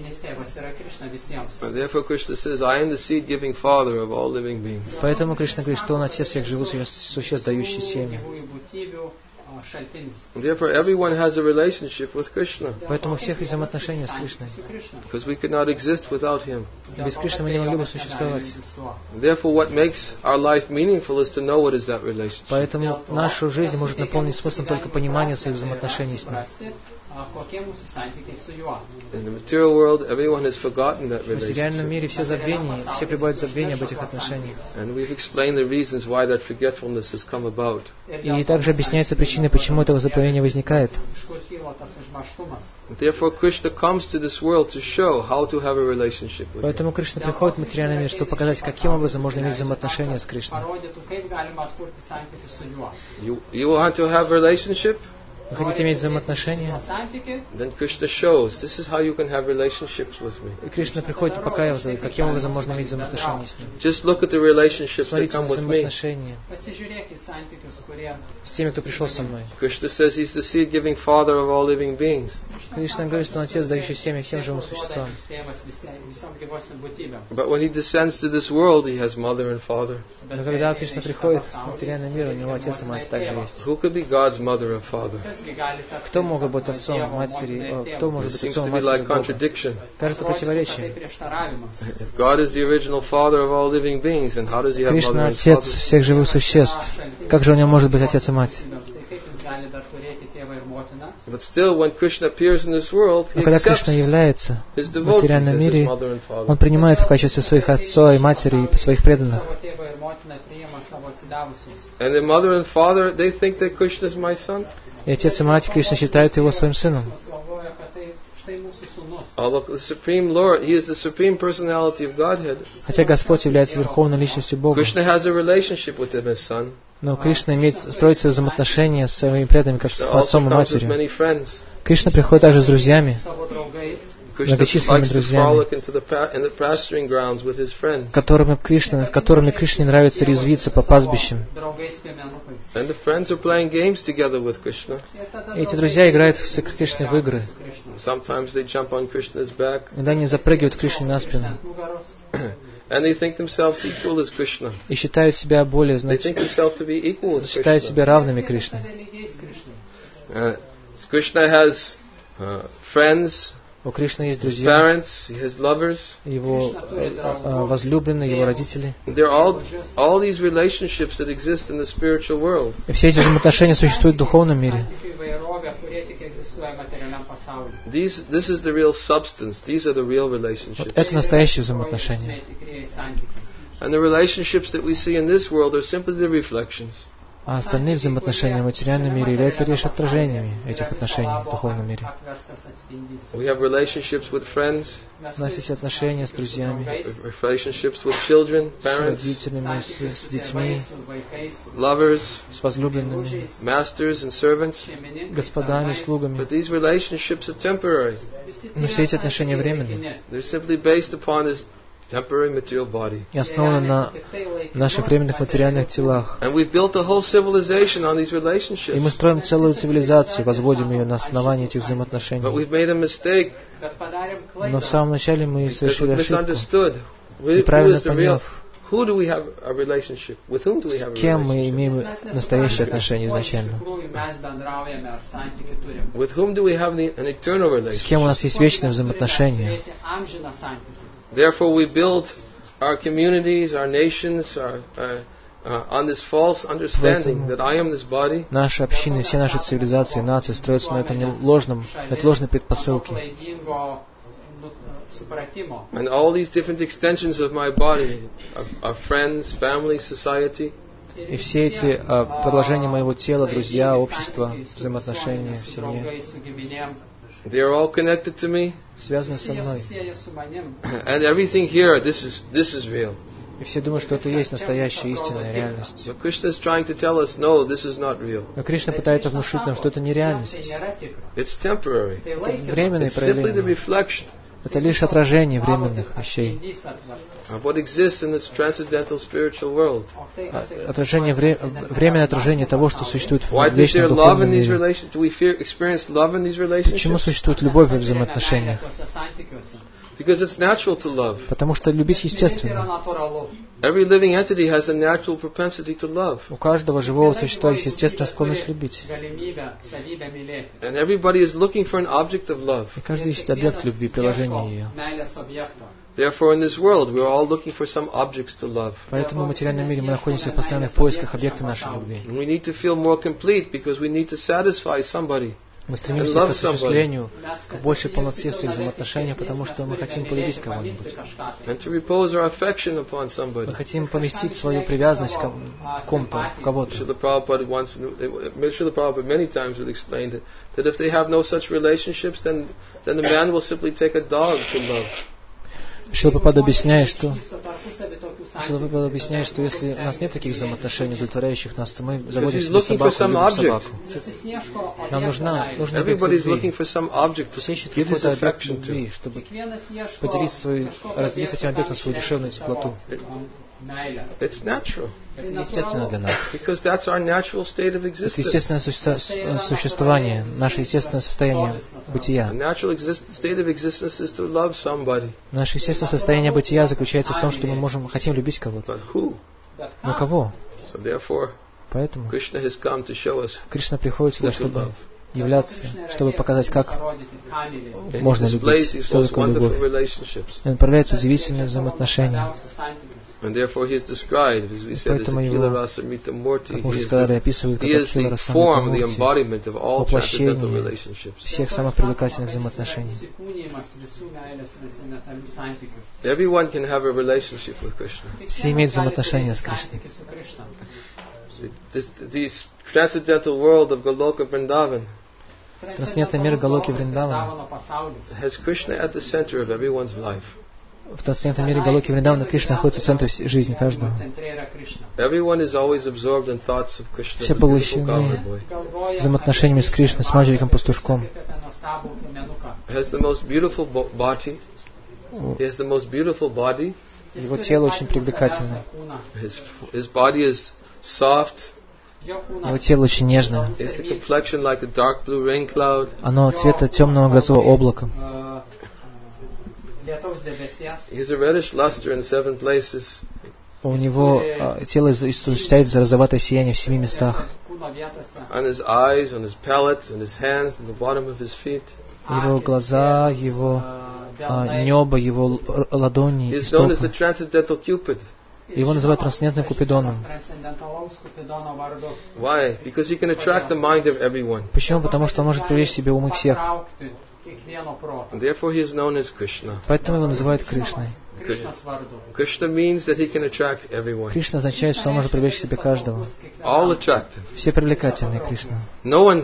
Поэтому Кришна говорит, что он отец всех живых существ, дающий семя. Therefore, everyone has a relationship with Krishna. Поэтому у всех есть взаимоотношения с Кришной. Because we could not exist without Him. Без Кришны мы не могли бы существовать. Therefore, what makes our life meaningful is to know what is that relationship. Поэтому нашу жизнь может наполнить смыслом только понимание своих взаимоотношений с Ним. In the material world, everyone has forgotten that В relationship. материальном мире все забвения, все пребывают в забвении об этих отношениях. And we've explained the reasons why that forgetfulness has come about. И также объясняются причины, почему это забвение возникает. Therefore, Krishna comes to this world to show how to have a relationship with Him. Поэтому Кришна приходит в материальный мир, чтобы показать, каким образом можно иметь взаимоотношения с Кришной. You, you want to have a relationship? Вы хотите иметь взаимоотношения? Then Krishna shows this is how you can have relationships with me. И Кришна приходит и показывает, каким образом можно иметь взаимоотношения с Ним. Just look at the relationships that Смотрите на come with me. взаимоотношения с теми, кто пришел со мной. Krishna says He's the seed-giving Father of all living beings. Кришна говорит, что Он Отец, дающий семя всем живым существам. But when He descends to this world, He has mother and father. Но когда Кришна приходит в материальный мир, у Него Отец и Мать также есть. Who could be God's mother and father? Кто может быть отцом, матери, о, кто может It быть seems отцом, to be матерью like Бога? contradiction. Кажется противоречием. If God is the original Father of all living beings, then how does He have mother Кришна and Отец father? всех живых существ. Как же у Него может быть Отец и Мать? But still, when Krishna appears in this world, He Но когда accepts Кришна является His в devotees материальном as His мире, mother and father. Он принимает в качестве своих отцов и матери и своих преданных. And the mother and father, they think that Krishna is my son. И Отец и Мать Кришна считают Его своим сыном. Although the Supreme Lord, He is the Supreme Personality of Godhead. Хотя Господь является Верховной Личностью Бога. Krishna has a relationship with Him as son. Но Кришна имеет, строит свои взаимоотношения с своими преданными, как с Krishna also отцом и comes with матерью. many friends. Кришна приходит также с друзьями, Krishna многочисленными likes to друзьями, frolic into the pa- in the pasturing grounds with His friends. которыми Кришна, которыми Кришне нравится резвиться по пастбищам. And the friends are playing games together with Krishna. И эти друзья играют с Кришной в игры. Sometimes they jump on Krishna's back. Иногда они запрыгивают Кришне на спину And they think themselves equal as Krishna. и считают себя более, They think значит, themselves to be equal with считают Krishna. себя равными Кришне. Uh, Krishna has uh, friends, У Кришны есть His друзья, parents, His lovers. Его э, э, возлюбленные, Его родители. They're all all these relationships that exist in the spiritual world. И все эти взаимоотношения существуют в духовном мире. These, this is the real substance. These are the real Вот relationships. это настоящие взаимоотношения. And the relationships that we see in this world are simply the reflections. А остальные взаимоотношения в материальном мире являются лишь отражениями этих отношений в духовном мире. We have relationships with friends, У нас есть отношения с друзьями, relationships with children, с parents, родителями, с, с детьми, lovers, с возлюбленными, masters and servants. господами, слугами. But these relationships are temporary. Но все эти отношения временны They're simply based upon this temporary material body. и основаны на наших временных материальных телах. And we've built a whole civilization on these И relationships. мы строим целую цивилизацию, возводим ее на основании этих But взаимоотношений. we've made a mistake Но в самом начале мы because совершили we've ошибку, misunderstood И правильно поняв, с кем мы имеем настоящие отношения изначально, с кем у нас есть вечные взаимоотношения. Therefore, we build our communities, our nations, our, uh, uh, on this false understanding that I am this body. Наши общины, все наши цивилизации, нации строятся на этом ложном, на этой ложной предпосылке. And all these different extensions of my body, of, of friends, family, society. И все эти uh, продолжения моего тела, друзья, общество, взаимоотношения в семье, they are all connected to me. Связаны со мной. And everything here, this is this is real. И все думают, что это и есть настоящая истинная реальность. But Krishna is trying to tell us, no, this is not real. Но Кришна пытается внушить нам, что это не реальность. It's temporary. Это временное It's simply the проявление. reflection. Это лишь отражение временных вещей. Of what exists in this transcendental spiritual world. Отражение, вре, временное отражение того, что существует в Why is there вечном love in духовном these мире. relationships? Do we fear, experience love in these Почему relationships? существует любовь в взаимоотношениях? Because it's natural to love. Потому что любить естественно. Every living entity has a natural propensity to love. У каждого живого существа есть естественная склонность любить. And everybody is looking for an object of love. И каждый ищет объект любви, приложение ее. Therefore, in this world, we are all looking for some objects to love. Поэтому в материальном мире мы находимся в постоянных поисках объекта нашей любви. And we need to feel more complete because we need to satisfy somebody. Мы стремимся к осуществлению, к большей полноте в своих взаимоотношениях, потому что мы хотим полюбить кого-нибудь. And to repose our affection upon somebody. Мы хотим поместить свою привязанность к в ком-то, в кого-то. Srila Prabhupada once, Srila Prabhupada many times would explain that, that if they have no such relationships, then then the man will simply take a dog to love. Шрила Прабхупада объясняет, что Шрила Прабхупада объясняет, что если у нас нет таких взаимоотношений, удовлетворяющих нас, то мы заводим себе собаку, любим собаку. Нам нужна, нужна объект любви. Все ищут какой-то объект любви, чтобы поделиться свою, разделить с этим объектом свою душевную теплоту. It's natural. Это естественно для нас. Because that's our natural state of existence. Это естественное суще- существование, наше естественное состояние бытия. The natural exist- state of existence is to love somebody. Наше естественное состояние бытия заключается в том, что мы можем, хотим любить кого-то. But who? Но кого? So therefore, Поэтому Krishna has come to show us Кришна приходит сюда, чтобы являться, чтобы показать, как and можно he displays любить, these что most такое wonderful любовь. relationships. И он проявляет удивительные взаимоотношения. And therefore he is described, as we said, as Поэтому Akila его, Rasa Mita Murti. как мы уже He is сказали, the, описывают как he is Акила the Раса form, the Мурти, embodiment of all transcendental воплощение relationships. всех самых привлекательных взаимоотношений. Everyone can have a relationship with Krishna. Все имеют взаимоотношения с Кришной. This, this transcendental world of Goloka Vrindavan Трансцендентный мир Галоки Вриндавана. has Krishna at the center of everyone's life. В трансцендентном мире Галоки Вриндавана Кришна находится в центре вс- жизни каждого. Everyone is always absorbed in thoughts of Krishna, Все the beautiful поглощены Gopal boy. взаимоотношениями с Кришной, с мальчиком-пастушком. He has the most beautiful bo- body. He has the most beautiful body. Его тело очень привлекательное. His his body is soft. Его тело очень нежное. He has the complexion like a dark blue rain cloud. Оно цвета темного грозового облака. He has a reddish luster in seven places. У него а, тело из- источает за розоватое сияние в семи местах. On his eyes, on his palate, on his hands, on the bottom of his feet. Его глаза, его а, небо, его л- ладони He и is known as the стопы. transcendental Cupid. Его называют трансцендентным Купидоном. Why? Because he can attract the mind of everyone. Почему? Потому что он может привлечь к себе умы всех. And therefore he is known as Krishna. Поэтому его называют Кришной. Krishna means that he can attract everyone. Кришна означает, что он может привлечь к себе каждого. All attractive. Все привлекательные Кришна. No one,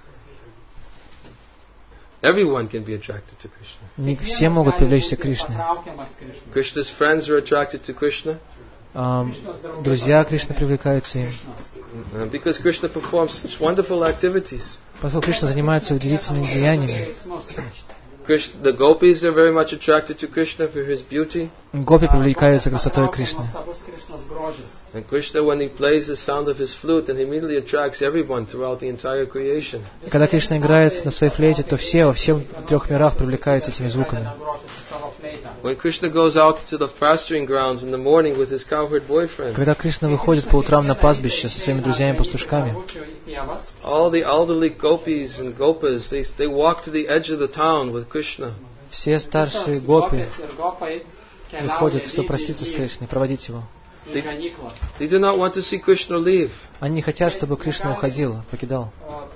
everyone can be attracted to Krishna. Не все могут привлечься к Кришне. Krishna's friends are attracted to Krishna А, друзья Кришны привлекаются им. uh, because Krishna performs such wonderful activities. Поскольку Кришна занимается удивительными деяниями. Krishna, the gopis are very much attracted to Krishna for his beauty. Гопи привлекаются красотой Кришны. And Krishna, when he plays the sound of his flute, then he immediately attracts everyone throughout the entire creation. И когда Кришна играет на своей флейте, то все во всех трех мирах привлекаются этими звуками. When Krishna goes out to the pasturing grounds in the morning with his cowherd boyfriend, когда Кришна выходит по утрам на пастбище со своими друзьями-пастушками, all the elderly gopis and gopas, they, they walk to the edge of the town with Krishna. Все старшие гопи выходят, чтобы проститься с Кришной, проводить его. They, they do not want to see Krishna leave. Они не хотят, чтобы Кришна уходил, покидал.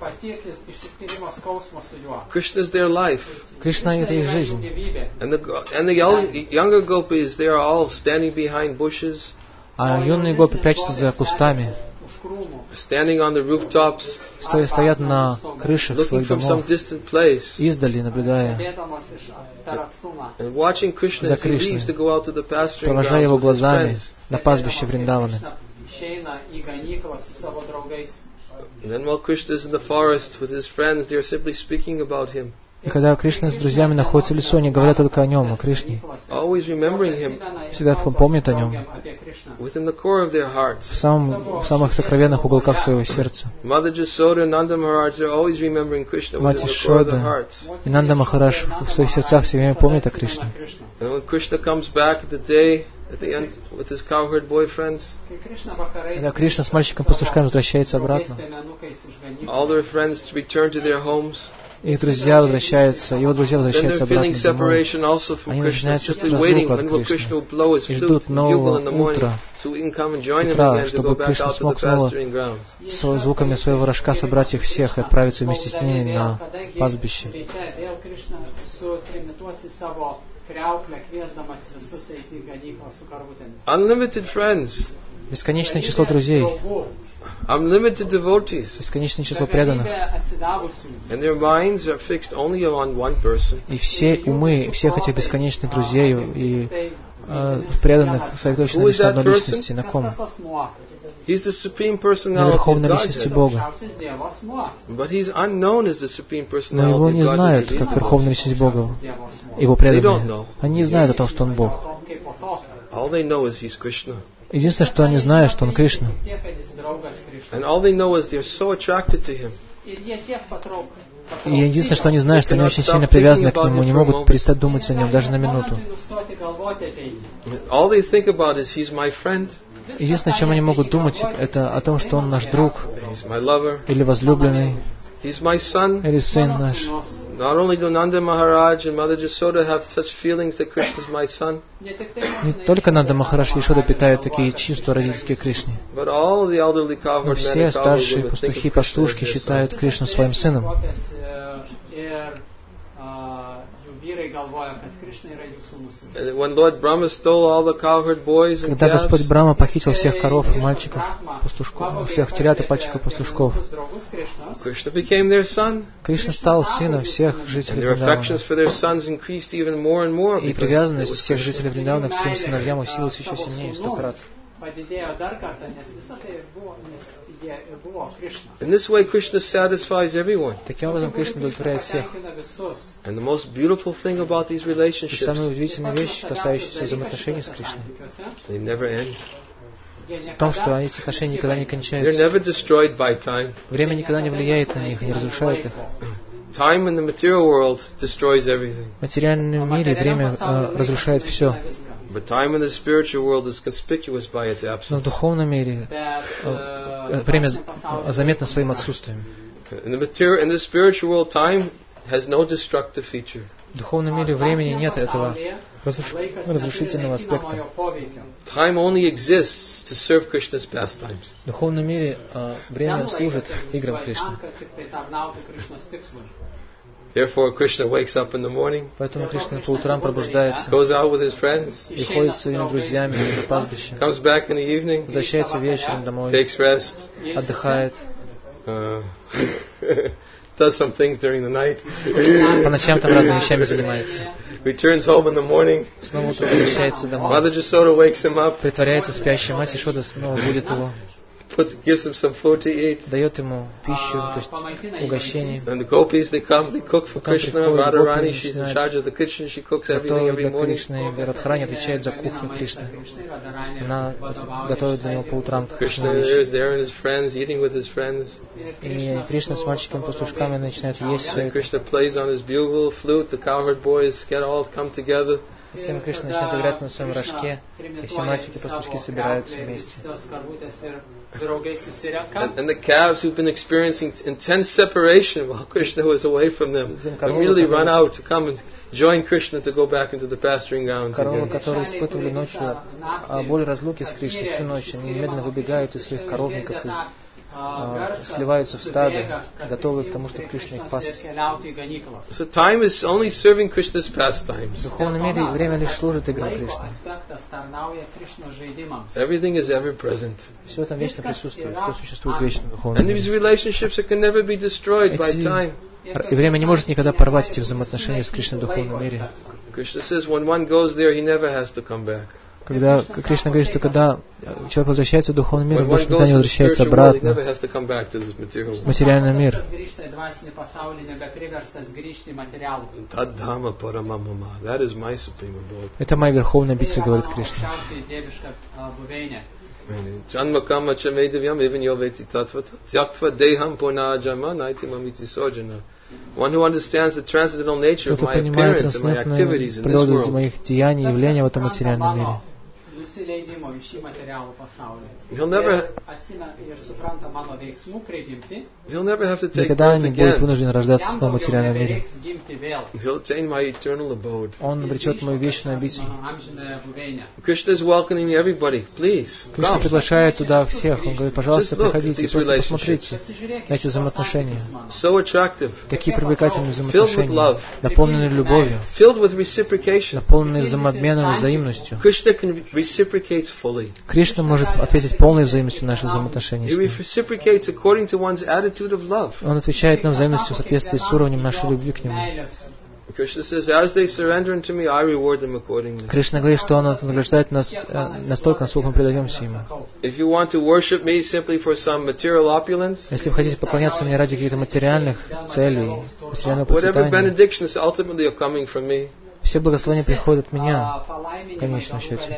Krishna is their life. Кришна — это их жизнь. And the, and the young, younger gopis, they are all standing behind bushes. А юные гопи прячутся за кустами, standing on the rooftops, стоят на крышах своих домов, издали наблюдая за Кришной, провожая его глазами на пастбище Вриндаваны. And then while Krishna is in the forest with his friends, they are simply speaking about him. И когда Кришна с друзьями находится в лесу, они говорят только о нем, о Кришне. Всегда помнят о нем. В, самом, в самых сокровенных уголках своего сердца. Мать Ишода и Нанда Махарадж в своих сердцах все время помнят о Кришне. Когда Кришна с мальчиком-пастушками возвращается обратно, их друзья возвращаются, его друзья возвращаются обратно домой. Они начинают чувствовать разлуку от Кришны и ждут нового утра, утра, чтобы Кришна смог снова с звуками своего рожка собрать их всех и отправиться вместе с ними на пастбище. Unlimited friends. Бесконечное число друзей. Unlimited devotees. Бесконечное число преданных. And their minds are fixed only on one person. И все умы всех этих бесконечных друзей и э, преданных сосредоточены лишь на одной личности. На ком? He's the supreme personality на верховной личности Бога. But he's unknown as the supreme personality. Но его не знают как верховная личность Бога. Его преданные. Они не знают о том, что он Бог. All they know is he's Krishna. Единственное, что они знают, что он Кришна. And all they know is they're so attracted to him. И единственное, что они знают, что они очень сильно привязаны к нему, не могут перестать думать о нем даже на минуту. All they think about is he's my friend. Единственное, о чем они могут думать, это о том, что он наш друг, или возлюбленный, или сын наш. Not only do Nanda Maharaj and Mother Jasoda have such feelings that Krishna is my son, не только Нанда Махарадж и Ишода питают такие чувства родительские Кришне, но все старшие пастухи и пастушки считают Кришну своим сыном. Когда Господь Брахма похитил всех коров, мальчиков, пастушков, всех телят и мальчиков пастушков, Кришна стал сыном всех жителей Вриндавана. И привязанность всех жителей Вриндавана к своим сыновьям усилилась еще сильнее, сто крат. In this way, Krishna satisfies everyone. Таким образом, Кришна удовлетворяет всех. And the most beautiful thing about these relationships, и самая удивительная вещь, касающаяся взаимоотношений с Кришной, they never end. В том, что эти отношения никогда не кончаются. They're never destroyed by time. Время никогда не влияет на них, не разрушает их. Time in the material world destroys everything. В материальном мире время э, разрушает все. But time in the spiritual world is conspicuous by its absence. Но в духовном мире э, время заметно своим отсутствием. In the material, in the spiritual world, time has no destructive feature. В духовном мире времени нет этого разруш... разрушительного аспекта. Time only exists to serve Krishna's pastimes. В духовном мире э, время служит играм Кришны. Therefore, Krishna wakes up in the morning, поэтому Кришна по утрам пробуждается, goes out with his friends, и ходит с своими друзьями на пастбище, comes back in the evening, возвращается вечером домой, takes rest, отдыхает, uh, does some things during the night, по ночам там разными вещами занимается, returns home in the morning, снова утром возвращается домой, Mother Jasoda wakes him up, притворяется спящей, мать Ишода снова будет его, Puts, gives him some food to eat. Дает ему пищу, то есть угощение. And the gopis, they come, they cook for Krishna. Radharani, she's in charge of the kitchen. She cooks everything every morning. Радхарани отвечает за кухню Кришны. Она готовит для него по утрам Krishna is there and his friends, eating with his friends. И Кришна с мальчиками-пастушками начинают есть все это. Krishna plays on his bugle, flute. The cowherd boys get all come together. Затем Кришна начинает играть на своем рожке, и все мальчики-пастушки собираются вместе. And, and the calves who've been experiencing intense separation while Krishna was away from them immediately run out to come and join Krishna to go back into the pasturing grounds Коровы, again. которые испытывали ночью боль разлуки с Кришной всю ночь, они немедленно выбегают из своих коровников и а, сливаются в стадо, готовые к тому, чтобы Кришна их пас. So time is only serving Krishna's pastimes. В духовном мире время лишь служит играм Кришны. Everything is ever present. Все там вечно присутствует, все существует вечно в духовном And these мире. relationships can never be destroyed by time. И время не может никогда порвать эти взаимоотношения с Кришной в духовном мире. Krishna says when one goes there, he never has to come back. Когда Кришна говорит, что когда человек возвращается в духовный мир, When он one больше никогда goes не to the возвращается spiritual world, he обратно never has to come back to this material в world. материальный мир. Tadhama paramamama. That is my supreme abode. Это моя верховная битва, говорит Кришна. Janmakama chamedavyam even yoveti tattvata tyaktva deham puna jama naiti mamiti sojana. One who understands the transcendental nature of Кто my понимает appearance and my activities трансцендентную in this природу world. моих деяний и явления в этом материальном мире. He'll never, he'll never have to take Никогда birth не будет again. вынужден рождаться в новом материальном мире. He'll attain my eternal abode. Он обретет мою вечную обитель. Krishna is welcoming everybody. Please, Кришна come. приглашает туда всех. Он говорит, пожалуйста, Just look at приходите, these просто relationships. посмотрите на эти взаимоотношения. So attractive. Такие привлекательные Filled with взаимоотношения, love. наполненные любовью, Filled with reciprocation. наполненные взаимообменом и взаимностью. Krishna can reciprocate fully. Кришна может ответить полной взаимностью на наши взаимоотношения He с Ним. reciprocates according to one's attitude of love. Он отвечает нам взаимностью в соответствии с уровнем нашей любви к Нему. Krishna says, as they surrender unto me, I reward them accordingly. Кришна говорит, что Он награждает нас э, настолько, насколько мы предаемся Ему. If you want to worship me simply for some material opulence, Если вы хотите поклоняться мне ради каких-то материальных целей, материального whatever процветания, benedictions ultimately are coming from me, все благословения приходят от меня, в конечном счете.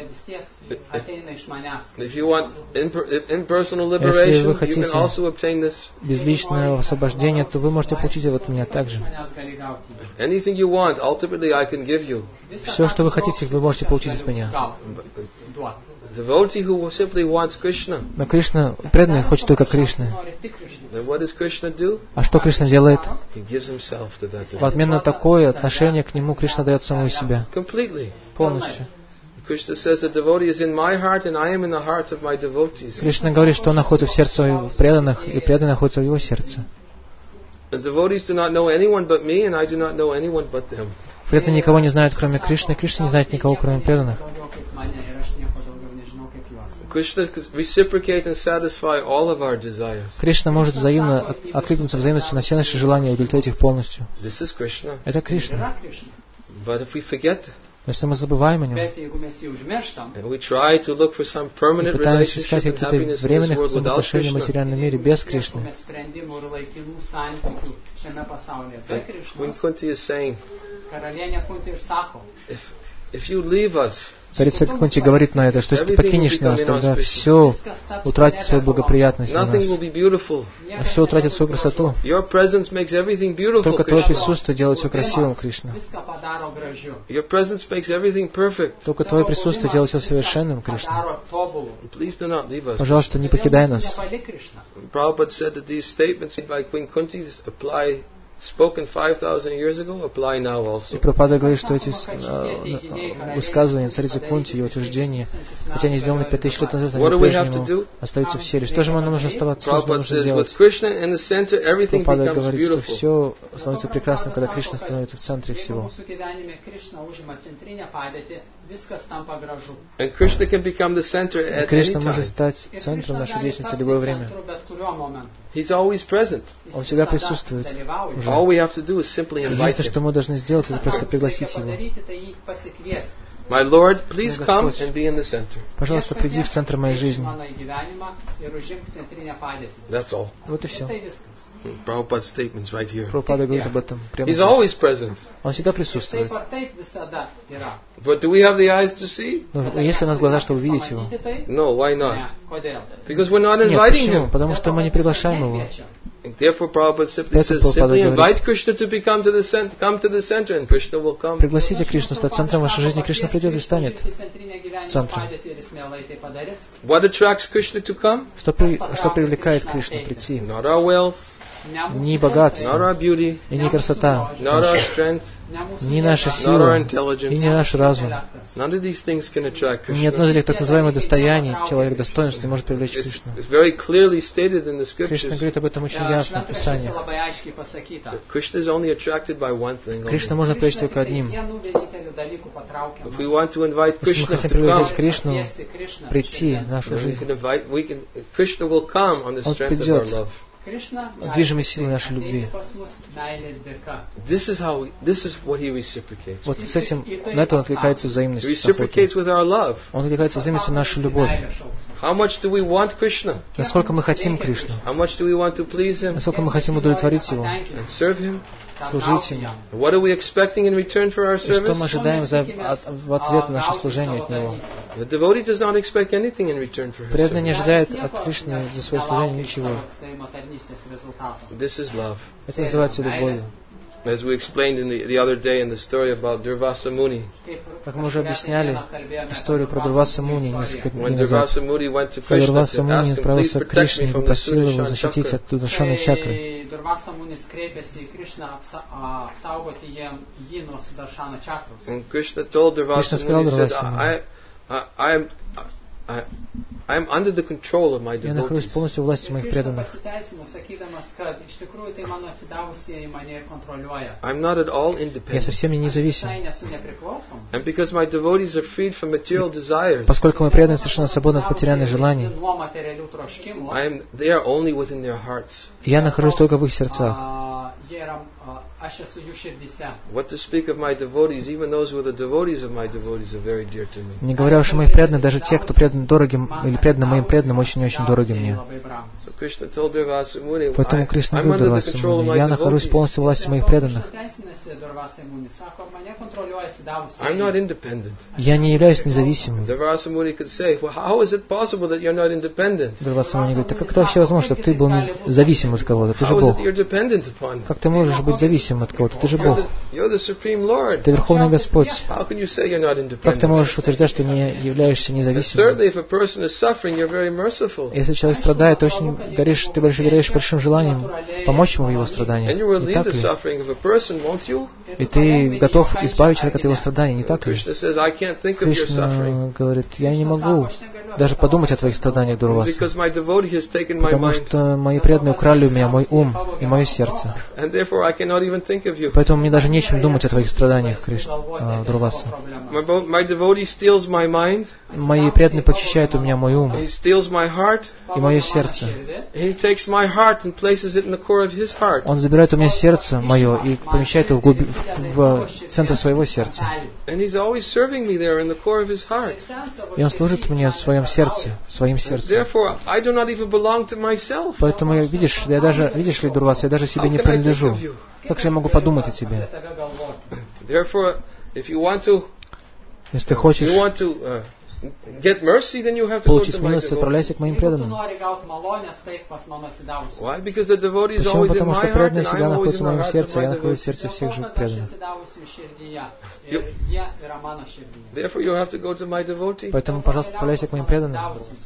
if you want imper- impersonal Если liberation, вы you can хотите also obtain this. безличное освобождение, то вы можете получить это от меня также. Anything you want, ultimately I can give you. Все, что вы хотите, вы можете получить от меня. Devotee who simply wants Krishna, Но Кришна, преданный, хочет только Кришны. then what does Krishna do? А что Кришна делает? He gives himself to that В devotee. отмен на такое отношение к Нему Кришна дает самого себя. Completely. Полностью. Krishna says the devotee is in my heart and I am in the hearts of my devotees. Кришна говорит, что Он находится в сердце преданных, и преданные находятся в Его сердце. The devotees do not know anyone but me and I do not know anyone but them. Преданные никого не знают, кроме Кришны, Кришна не знает никого, кроме преданных. Krishna can reciprocate and satisfy all of our desires. Кришна может взаимно от- откликнуться взаимностью на все наши желания и удовлетворить их полностью. This is Krishna. Это Кришна. But if we forget Но если мы забываем о Нем, and we try to look for some и permanent пытаемся искать relationship and какие-то happiness in this временных world without взаимоотношений в Krishna, материальном мире без Кришны, Queen Kunti is saying, if, if you leave us, Царица Кунти говорит на это, что если ты покинешь нас, тогда все утратит свою благоприятность на nothing will нас. be beautiful. Все утратит свою красоту. Your presence makes everything beautiful, Только Твое Krishna. присутствие делает все красивым, Кришна. Your presence makes everything perfect. Только Твое присутствие делает все совершенным, Кришна. Please do not leave us. Пожалуйста, не покидай нас. Prabhupada said that these statements made by Queen Kunti apply, spoken five thousand years ago, apply now И also. Прабхупада говорит, что эти э, высказывания царицы Кунти, ее утверждения, хотя они сделаны пять тысяч лет назад, What do они we have to по-прежнему do? остаются в силе. Что же нам нужно оставаться? Что же нам Prabhupada нужно says, with делать? Krishna in the center, everything Прабхупада becomes говорит, что beautiful. все становится прекрасным, когда Кришна становится в центре всего. And Krishna can become the center И at any Кришна может time. стать центром нашей деятельности в любое время. He's always present. Он всегда присутствует. Уже. All we have to do is simply invite Единственное, him. что мы должны сделать, это просто пригласить Его. My Lord, please О, come Господь. and be in the center. Пожалуйста, приди в центр моей жизни. That's all. Вот и все. Prabhupada's statements right here. Прабхупада говорит об этом прямо He's здесь. always present. Он всегда присутствует. But do we have the eyes to see? Но есть ли у нас глаза, чтобы увидеть Его? No, why not? Because we're not Нет, inviting почему? him. Потому что мы не приглашаем Его. Therefore, Prabhupada simply says, simply invite Krishna to become to the center, come to the center, and Krishna will come. Пригласите Кришну стать центром вашей жизни, Кришна придет и станет центром. What attracts Krishna to come? Что, при, что привлекает Кришну прийти? Not our wealth, ни богатство, not our beauty, и не красота, not our strength, ни наша not our сила, intelligence. и не наш разум. None of these things can attract Krishna. Ни одно из этих так называемых достояний, человек достоинств не может привлечь It's Кришну. very clearly stated in the Кришна scriptures. говорит об этом очень ясно в Писании. Krishna is only attracted by one thing. Кришну only. можно привлечь только одним. If we want to invite Если мы Krishna хотим to пригласить come, Кришну прийти в нашу then we жизнь, can invite. We can. Krishna will come on the Он strength of our придет. love. движимой силой нашей любви. This is how. We, this is what he reciprocates. Вот с этим, на это он откликается He взаимностью. reciprocates with our love. Он откликается взаимностью нашу любовь. How much do we want Krishna? Насколько мы хотим Кришну, How much do we want to please him насколько мы хотим удовлетворить Его, and serve him? служить Ему. What are we expecting in return for our И что мы service? ожидаем за, от, в ответ на наше служение от Него. The devotee does not expect anything in return for his Преданный не service. ожидает от Кришны за свое служение ничего. This is love. Это называется любовью. As we explained in the, the other day in the story about Durvasa Muni. Как мы уже объясняли историю про Дурваса Муни несколько When дней назад. Durvasa Muni went to Когда Krishna Дурваса to Муни ask him, please отправился к protect me Кришне и from the попросил его Sudarshan защитить Chakra. от Судашана чакры. И Дурваса Мунис kreipėsi į Krishną apsa- a- apsaugoti jiem jį nuo Sudarshana čakros. And Krishna told Krishna Durvasa сказал Muni, said, Дурвасе Муни, I, I, I am, I, I am under the control of my я нахожусь devotees. полностью в власти моих Krishna преданных. pasiteisino, sakydamas, kad iš tikrųjų tai mano atsidavusieji mane kontroliuoja. I'm not at all Я independent. совсем не независим. Visai nesu nepriklausom. And because my devotees are freed from material desires, Поскольку мы преданные совершенно свободны от потерянных желаний, Nuo materialių troškimų, I am, they are only within their hearts. я нахожусь только в их сердцах. a, jie yra, a, aš esu jų širdyse. What to speak of my devotees, even those who are the devotees of my devotees are very dear to me. Не говоря уж о моих преданных, даже те, кто предан дорогим или предан моим преданным, очень-очень дороги мне. Labai brangūs. So Krishna told Durvasa Muni, Поэтому I, Кришна I'm говорит under the Дурваса control of Муни, my я нахожусь devotees. полностью в власти моих преданных. Teisinasi Durvasa Muni, sako, mane kontroliuoja I'm not atsidavusieji. independent. Я не являюсь независимым. Durvasa Muni could say, well, how is it possible that you're not independent? Дурваса Муни говорит, а как это вообще возможно, чтобы ты был не- зависим от кого-то? Ты же How is Бог. it that you're dependent upon? Как ты можешь быть зависимым от кого-то? Ты же You're Бог. the, you're the Supreme Lord. Ты Верховный Господь. How can you say you're not Как ты independent? можешь утверждать, что не являешься And независимым? certainly, if a person is suffering, you're very merciful. Если человек страдает, ты очень горишь, ты больше горишь большим желанием помочь ему в его And страданиях. you will Не leave так the ли? suffering of a person, won't you? И ты готов избавить человека от его страданий, не так ли? Krishna says, I can't think of your suffering. Кришна говорит, я не могу даже подумать о твоих страданиях, Дурваса, Because my devotee has taken my потому mind. что мои преданные украли у меня мой ум и мое сердце. And therefore, I cannot even think of you. Поэтому мне даже нечем думать о твоих страданиях, Кришна, а, Дурваса. My, bo- my devotee steals my mind. Мои преданные похищают у меня мой ум He steals my heart. и мое сердце. He takes my heart and places it in the core of his heart. Он забирает у меня сердце мое и помещает его в, глуби- в, в центр своего сердца. And he's always serving me there in the core of his heart. И он служит мне в своем сердце, своим сердцем. Therefore, I do not even belong to myself. Поэтому, видишь, я даже, видишь ли, Дурвас, я даже себе не принадлежу. Как же я могу подумать о тебе? Therefore, if you want to, Если ты if хочешь you want to uh, get mercy, then you have to go получить to my милость, devotee. отправляйся к моим Jeigu tu преданным. nori gauti malonės, taip pas mano atsidavusius. Why? Because the devotee is Почему? always in Потому my что heart, преданные and всегда I'm always находятся in в the моем hearts of сердце, my я нахожусь в devotees. сердце всех Dėl to, живых kad aš преданных. atsidavusiu širdyje. You- Ir jie yra mano širdyje. Therefore, you have to go to my devotee. Поэтому, пожалуйста, отправляйся к моим преданным.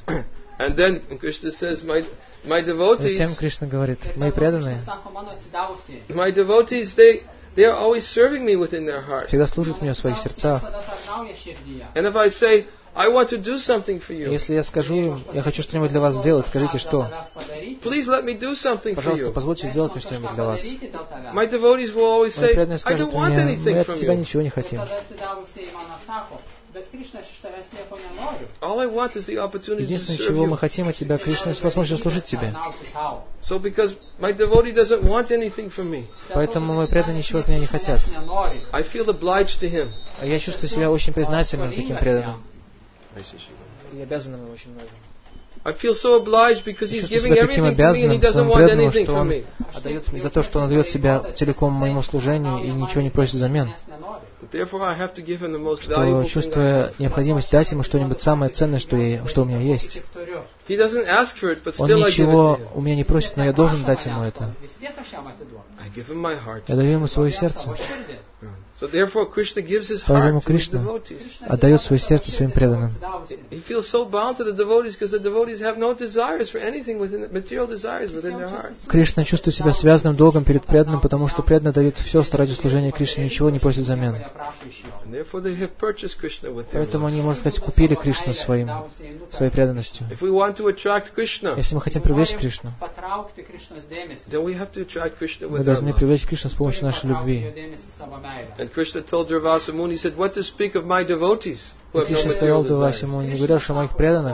And then Krishna says, my my devotees, Затем Кришна говорит, мои преданные Sako, mano atsidavusieji. my devotees, they they are always serving me within their heart. всегда служат мне в своих сердцах. Visada tarnauja širdyje. And if I say, I want to do something for И you, если я скажу им, я хочу что-нибудь для вас сделать, скажите, что? Tavęs padaryti, please let me do something for Пожалуйста, you. позвольте сделать мне что-нибудь для вас. padaryti dėl tavęs. My devotees will always Мои say, преданные I скажут don't want мне, мы anything от from тебя you. ничего не Ir хотим. tada atsidavusieji man atsako, bet Krishna, aš iš tavęs nieko nenoriu. All I want is the opportunity to Единственное, serve чего мы you. хотим от тебя, Кришна, это возможность служить тебе. Tarnauti tau. So because my devotee doesn't want anything from me, Поэтому мои преданные ничего от меня не хотят. Manęs nenori. I feel obliged to him. А я чувствую себя очень признательным таким Skolingas преданным. I И обязанным ему очень много. feel so obliged because Я he's чувствую giving себя таким everything to me and he обязанным doesn't своему want преданному, anything что from он me. отдает мне за то, что он отдает себя целиком моему служению и ничего не просит взамен. Manęs nenori. Therefore, I have to give him the most Что, valuable thing I чувствуя have. необходимость дать ему что-нибудь самое ценное, что, я, что у меня есть. Tik turiu. He doesn't ask for it, but Он still I give it ничего to him. у меня не просит, но я должен дать ему это. I give him my heart. Я даю ему свое сердце. So therefore, Krishna gives his Поэтому heart to his Кришна devotees. отдает свое сердце своим преданным. He feels so bound to the devotees because the devotees have no desires for anything within material desires within their heart. Кришна чувствует себя связанным долгом перед преданным, потому что преданный дает все, что ради служения Кришне, ничего не просит взамен. And therefore they have purchased Krishna with their Поэтому love. они, можно сказать, купили Кришну своим, своей преданностью. If we want to attract Krishna, Если мы хотим привлечь Кришну, then we have to attract Krishna мы with our должны love. привлечь Кришну с помощью нашей любви. And Krishna told Durvasa Muni, he said, what to speak of my devotees who have no Кришна material сказал desires? Дурвасиму, не говоря о моих преданных,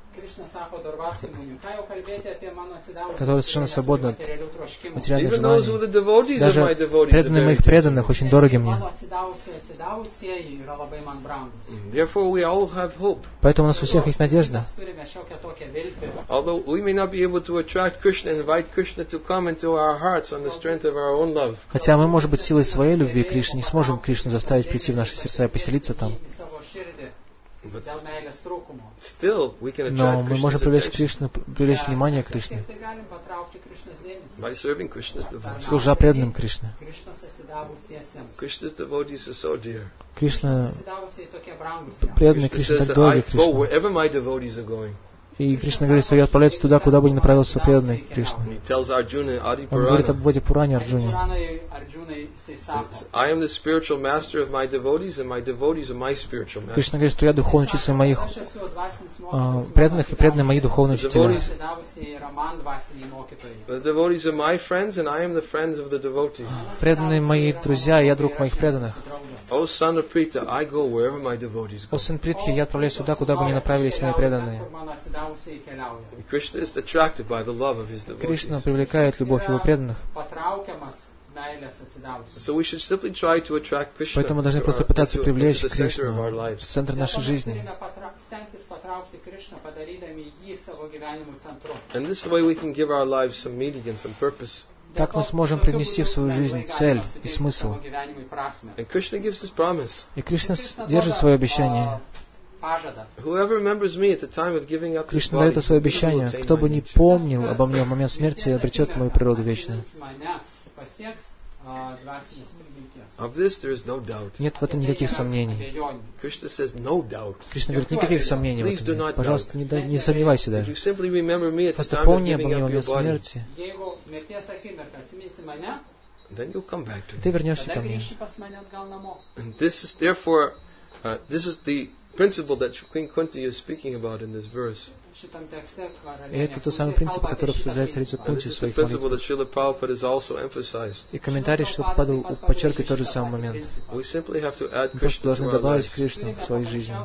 которые совершенно свободны от материальных Even those who are желаний. the devotees of my Даже devotees are преданные very моих dear to преданных me. очень дороги мне. Therefore we all have hope. Поэтому у нас у всех есть надежда. Although we may not be able to attract Krishna and invite Krishna to come into our hearts on the strength of our own love. Хотя мы, может быть, силой своей любви к Кришне не сможем Кришну заставить прийти в наши сердца и поселиться там. Still, we can Но attract мы можем Krishna's привлечь attention Кришну, привлечь внимание Кришны, by serving Krishna's devotees. служа преданным Кришне. Krishna's devotees are so dear. Кришна, преданные Krishna Кришне says так that дороги I go Кришне. wherever my devotees are going. И Кришна говорит, что я отправляюсь туда, куда бы ни направился преданный Кришне. And he tells Arjuna, Adi Он говорит об Purana, Боди Пуране Арджуне. I am the spiritual master of my devotees, and my devotees are my spiritual master. Кришна говорит, что я духовный учитель моих а, преданных, и преданные мои духовные The учителя. devotees, the devotees are my friends, and I am the friends of the devotees. Преданные мои друзья, и я друг моих преданных. O son of Prita, I go wherever my devotees О go. сын Притхи, я отправляюсь сюда, куда бы ни направились мои преданные. Krishna is attracted by the love of his devotees. Кришна привлекает любовь его преданных. So we should simply try to attract Krishna Поэтому мы должны to просто our- пытаться into- привлечь into the center of Кришну our в lives. центр нашей жизни. And this way we can give our lives some meaning and some purpose. Так мы сможем принести в свою жизнь цель и смысл. And Krishna gives his promise. И Кришна с- держит свое обещание. Whoever remembers me at the time of giving up his Кришна body, дает свое will обещание. attain Кто my бы ни nature. помнил обо мне в момент смерти, обретет мою природу вечную. Of this there is no doubt. Нет в этом никаких сомнений. Krishna says no doubt. Кришна говорит, никаких сомнений в Please do этом not нет. Пожалуйста, не, да- не doubt. сомневайся If you даже. simply remember me at the Просто time of помни обо giving мне в up your момент body, смерти, then you'll come back to ты me. вернешься ко мне. And this is therefore, uh, this is the principle that Queen Kunti is speaking about in this verse. И это тот самый принцип, который обсуждает царица And Кунти this в is the своих principle молитвах. that Srila Prabhupada has also emphasized. И комментарий, что Прабхупада подчеркивает тот же самый момент. We simply have to add Мы просто Krishna должны to our добавить lives. Кришну в своей жизни.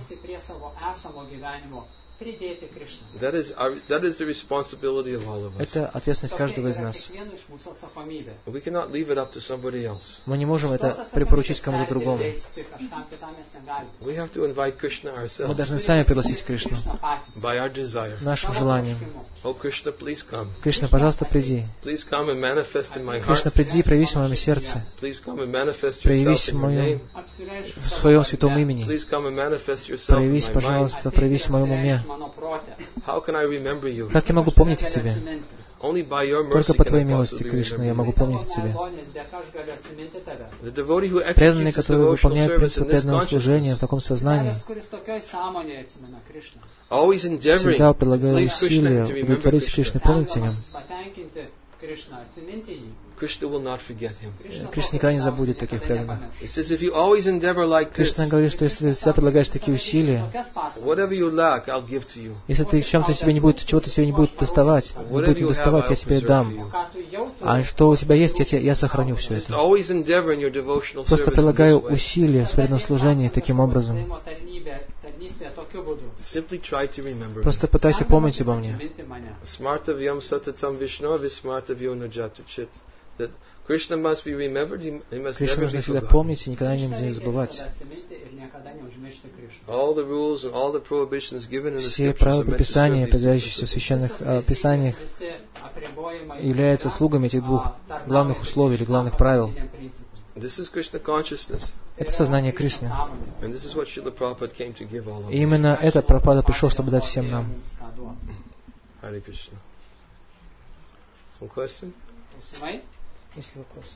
That is, our, that is the responsibility of all of us. Это ответственность каждого из нас. We cannot leave it up to somebody else. Мы не можем это припоручить кому-то другому. We have to invite Krishna Мы ourselves должны сами пригласить Кришну by our desire. нашим желанием. Oh Krishna, please come. Кришна, пожалуйста, приди. Please come and manifest in my heart. Кришна, приди и проявись в моем сердце. Please come and manifest yourself Проявись в in your моем, name. в своем святом имени. Please come and manifest yourself in Проявись, my mind. пожалуйста, проявись в моем уме. How can I remember you? Как я могу помнить о тебе? Only by your Только mercy по can I Твоей милости, possibly Кришна, я remember могу you. помнить о тебе. The devotee who Преданные, executes his которые devotional выполняют service принципы in this преданного служения в consciousness, таком сознании, always endeavoring всегда to прилагая please Krishna усилия and to remember удовлетворить Кришне, Krishna, помнить о нем. Krishna will not forget him. Кришна никогда не забудет таких преданных. He says, if you always endeavor like this, Кришна говорит, что если ты всегда предлагаешь такие усилия, whatever you lack, I'll give to you. если ты чем-то тебе не будет, чего-то тебе не будет доставать, не Whatever будет you have, недоставать, я I'll тебе preserve for дам. you. А что у тебя есть, я, тебе, я сохраню все Just это. always endeavor in your devotional Просто service in прилагаю this way. усилия в преданном служении таким образом. Simply try to remember me. Просто пытайся помнить обо мне. Smartavyam satatam Vishnu vismartavyo nujatu chit. That Krishna must be remembered, he he must Кришну never нужно be всегда forgotten. помнить и никогда не забывать. All the rules and all the prohibitions given in the Все scriptures правила are meant to предписания, serve these определяющиеся в purposes. священных э, писаниях, являются слугами этих двух главных условий или главных правил. This is Krishna consciousness. Это сознание Кришны. And this is what Srila Prabhupada came to give all of И us. именно это Прабхупада пришел, чтобы дать всем нам. Hare Krishna. Some question? Есть ли вопросы?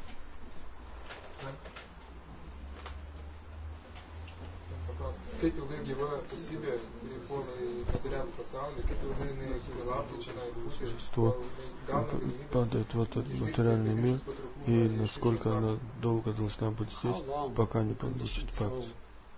Kaip ilgai gyva esybė Grifona į materialų pasaulį, kaip ilgai jinai laukia čia Существо падает в этот материальный мир, и насколько она долго должна быть здесь, пока не получит пакт.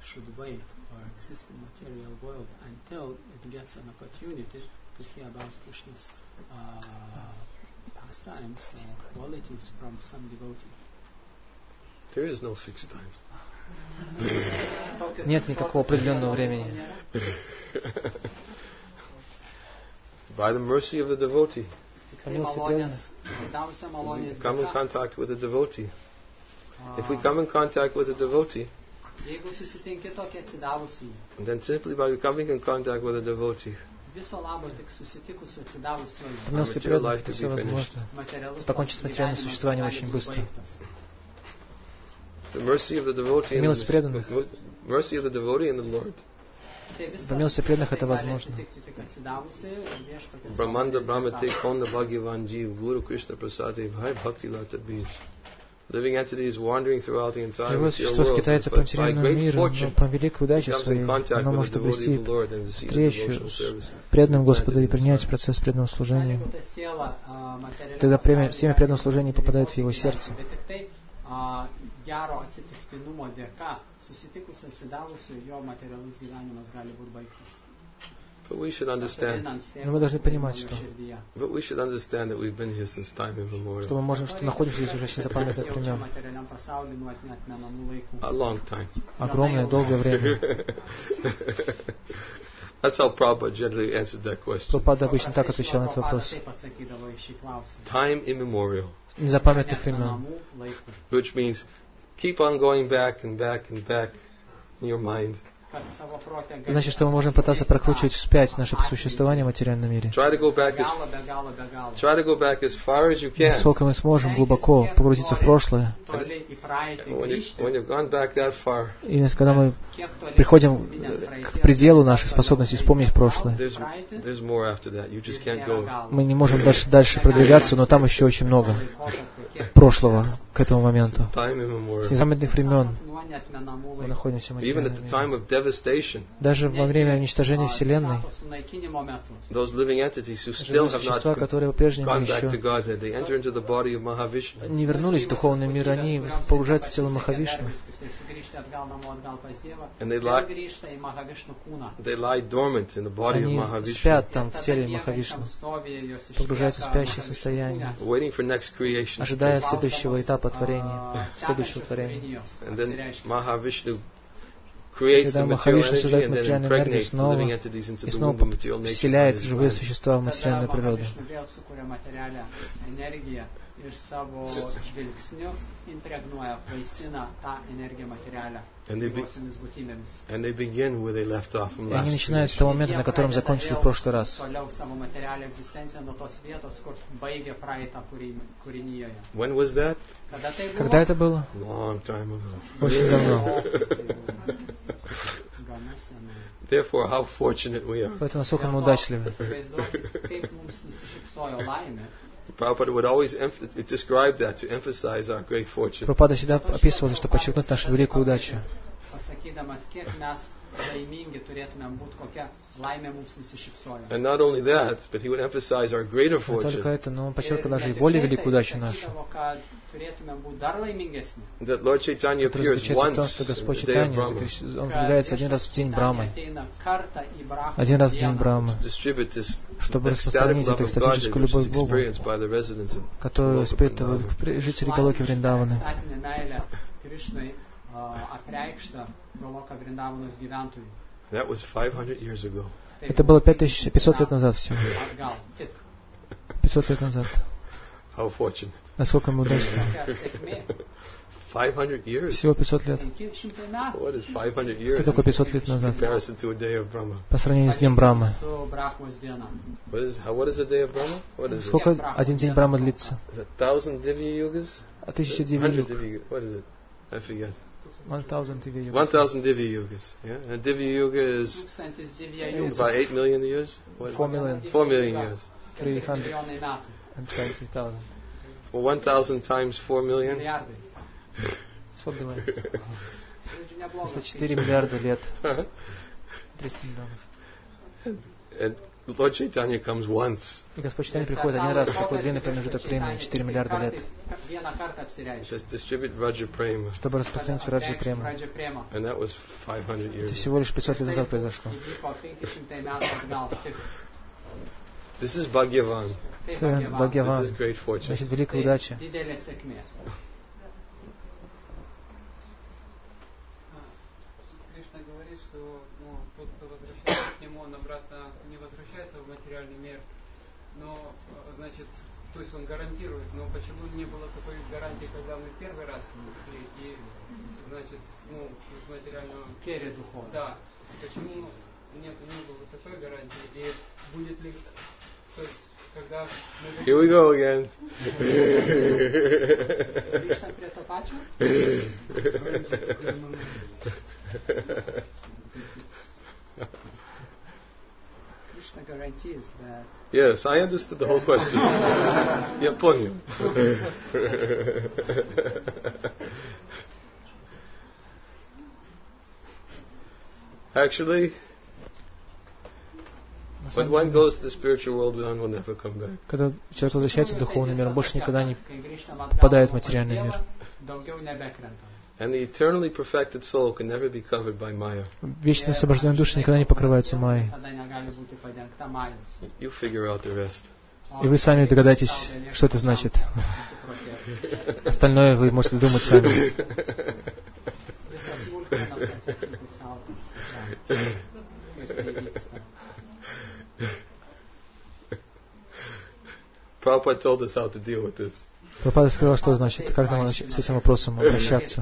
There is no fixed time. Нет никакого определенного времени. By the mercy of the devotee. Come in contact with a devotee. If we come in contact with a devotee, then simply by coming in contact with a devotee, По милости преданных это все возможно. Покончить с материальным существованием очень быстро. Милость преданных. По милости преданных это возможно. Brahmanda Brahmate Konda Bhagavan Jeev Guru Krishna Prasade Bhai Bhakti Lata Bij. Living entities wandering throughout the entire Живое существо скитается по материальному миру, но по великой удаче своей оно может обрести встречу с преданным Господу и принять процесс преданного служения. Тогда семя преданного служения попадает в его сердце. Gero atsitiktinumo dėka susitikus atsidavusiu jo materialus gyvenimas gali būti baigtas. But we should understand. Но мы должны понимать, что But we should understand that we've been here since time immemorial. Что мы можем, что находимся здесь уже с незапамятных времен. A long time. Огромное, долгое время. That's how Prabhupada generally answered that question. Прабхупада обычно так отвечал на этот вопрос. Time immemorial. Незапамятных времен. Which means keep on going back and back and back in your mind. Значит, что мы можем пытаться прокручивать вспять наше существование в материальном мире. Насколько мы сможем глубоко погрузиться в прошлое. И когда мы приходим к пределу нашей способности вспомнить прошлое, мы не можем дальше, дальше продвигаться, но там еще очень много прошлого к этому моменту. С незапамятных времен мы находимся в материальном мире. Даже во время уничтожения Вселенной, живые существа, которые по-прежнему еще не вернулись в духовный мир, они погружаются в тело Махавишну. Они спят там в теле Махавишну, погружаются в спящее состояние, ожидая следующего этапа творения, следующего творения. Когда Махавишну создает материальную энергию снова и снова вселяет живые существа в материальную природу. И они начинают с того момента, на котором закончили в прошлый раз. When was that? Когда это было? Long time ago. Очень давно. Therefore, how fortunate we are. Поэтому насколько мы удачливы. Prabhupada would always describe that to emphasize our great fortune. Прабхупада всегда описывал, чтобы подчеркнуть нашу великую удачу. And not only that, but he would emphasize our greater fortune. Не только это, но он подчеркивал даже и более великую удачу нашу. That Lord Chaitanya appears once что Господь in the day of Чайтанья, Brahma. он появляется один раз в день Брамы. Один раз в день Брамы. Чтобы распространить эту экстатическую любовь к Богу, которую испытывают жители Галоки Вриндаваны. That was five hundred years ago. Это было пять тысяч пятьсот лет назад всего. пятьсот лет назад. How fortunate. Насколько мы удачны. five hundred years. Всего пятьсот лет. What is five hundred years? Что такое пятьсот лет назад? Comparison to a day of Brahma. По сравнению с днем Брамы. What is, how, what is a day of Brahma? What is Сколько it? один день Брамы длится? Is it thousand Divya Yugas? А тысяча Дивья Юг. What is it? I forget. One thousand Divya Yugas. One thousand Divya Yugas. Yeah, and Divya Yuga is about eight million years. What? Four million. Four million years. Three hundred and twenty thousand. Well, one thousand times four million. It's four billion. Это четыре миллиарда лет. триста миллионов. And Lord Chaitanya comes once. И Господь Чайтанья приходит один раз в такой длинный промежуток времени, четыре миллиарда лет, чтобы распространить Раджа Прему. And that was five hundred years. Это всего лишь пятьсот лет назад произошло. This is Bhagyavan. Это Бхагьяван. This is great fortune. Значит, великая удача. Кришна говорит, что ну, тот, кто возвращается к нему, он обратно не возвращается в материальный мир, но, значит, то есть он гарантирует, но почему не было такой гарантии, когда мы первый раз шли, и, значит, ну, из материального... Передуховно. Да. Почему не, не было такой гарантии, и будет ли... То есть, когда мы... Here we go again. Кришна Претапача? Krishna guarantees that. Yes, I understood the whole question. Я понял. Actually, when one goes to the spiritual world, one will never come back. Когда человек возвращается в духовный мир, он больше никогда не попадает в материальный мир. And the eternally perfected soul can never be covered by Maya. Вечно освобожденные души никогда не покрываются майей. You figure out the rest. И вы сами догадаетесь, что это значит. Остальное вы можете думать сами. Prabhupada told us how to deal with this. Прабхупада сказал, что значит, как нам с этим вопросом обращаться.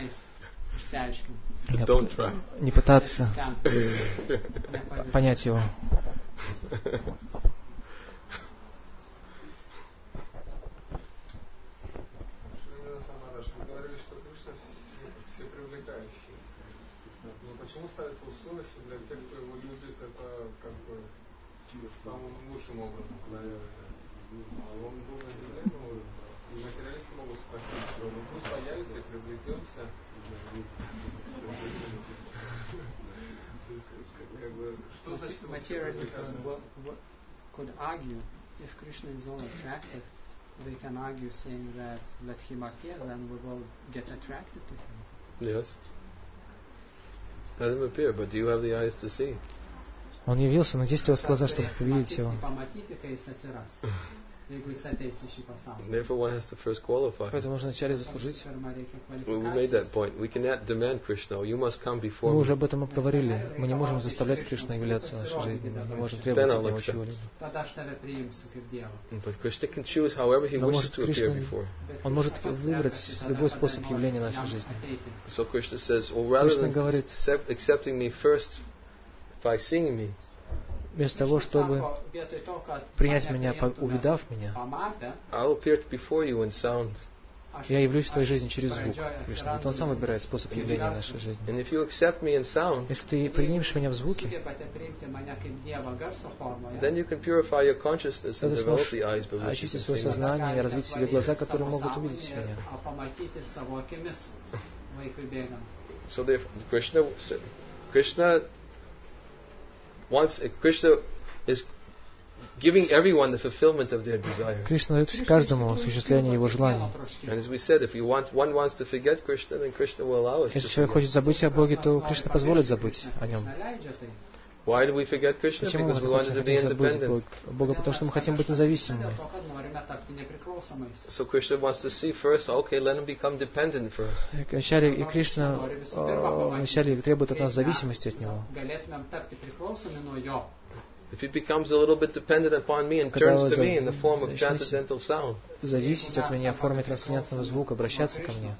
Не пытаться понять его. Почему ставится условие, что для тех, кто его любит, это как бы самым лучшим образом? А он был на земле, ну, материалисты могут спросить, что ну пусть появится и привлекемся. Что значит materialists could argue if Krishna is all attractive, they can argue saying that let him appear, then we will get attracted to him. Yes. Let him appear, but do you have the eyes to see? Он явился, но здесь у вас глаза, чтобы увидеть его. Therefore, one has to first qualify. Поэтому нужно вначале заслужить. We made that point. We cannot demand Krishna. You must come before me. Мы уже об этом говорили. Мы не можем заставлять Кришну являться в нашей жизни. Мы не можем требовать от него чего-либо. But Krishna can choose however he wishes to appear before. Он может выбрать любой способ явления нашей жизни. So Krishna says, well, rather than accepting me first by seeing me, вместо того, чтобы принять меня, увидав меня, я явлюсь в твоей жизни через звук, Кришна. Это он сам выбирает способ явления нашей жизни. Если ты примешь меня в звуке, тогда сможешь очистить свое сознание и развить в себе глаза, которые могут увидеть меня. So therefore, Krishna, Krishna Once Krishna is giving everyone the fulfillment of their desires. Кришна дает каждому осуществление его желаний. And as we said, if you want, one wants to forget Krishna, then Krishna will allow us. Если человек хочет забыть о Боге, то Кришна позволит забыть о нем. Why do we forget Krishna? Почему мы Because we wanted to be independent. Бога, потому что мы хотим быть независимыми. So Krishna wants to see first, okay, let him become dependent first. Вначале и Кришна вначале требует от нас зависимости от него. If he becomes a little bit dependent upon me and turns to me in the form of transcendental sound, зависеть от меня в форме трансцендентного звука, обращаться ко мне,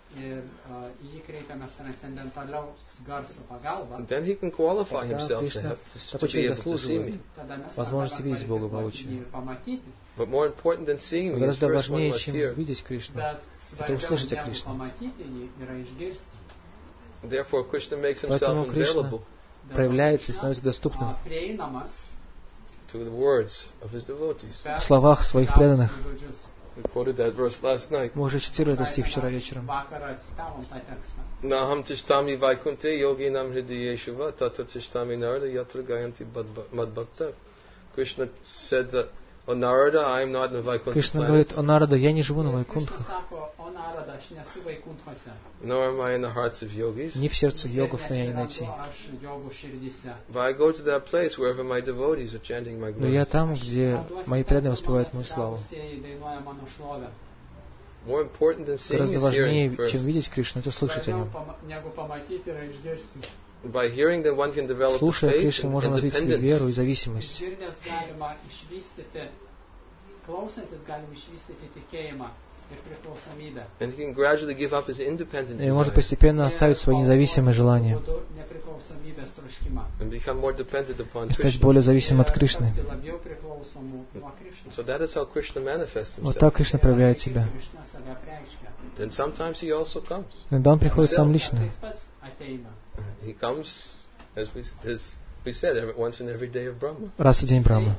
then he can qualify himself to, have, to be able to see me. Возможность видеть Бога воочию. But more important than seeing me is гораздо first one важнее, must чем hear. видеть Кришну, это услышать о Кришне. Поэтому Кришна проявляется и становится доступным в словах своих преданных. Мы уже читали этот стих вчера вечером. Naham tishtami vaikunte yoginam hridiyeshuva tata tishtami narada yatra gayanti madbhakta. Krishna said that, O Narada, I am not in the Vaikuntha Кришна говорит: о Нарада, я не живу на Вайкунтхах, nor am I in the hearts of yogis. ни в сердце йогов меня не найти. But I go to that place wherever my devotees are chanting my Но я glories. там, где мои преданные воспевают мою славу. More important than seeing Гораздо is важнее, hearing чем first. видеть Кришну, это слушать о нем. By hearing that one can develop the Слушая faith Кришну, and можно развить себе веру independence. и зависимость. And he can gradually give up his independent И может desires постепенно оставить свои независимые желания and become more dependent upon и стать Krishna. более зависимым от Кришны. So that is how Krishna manifests Вот himself. так Кришна проявляет себя. Then sometimes he also comes. Иногда он приходит сам лично. He comes, as we, as we said, every, once in every day of Brahma. Раз в день Брахмы.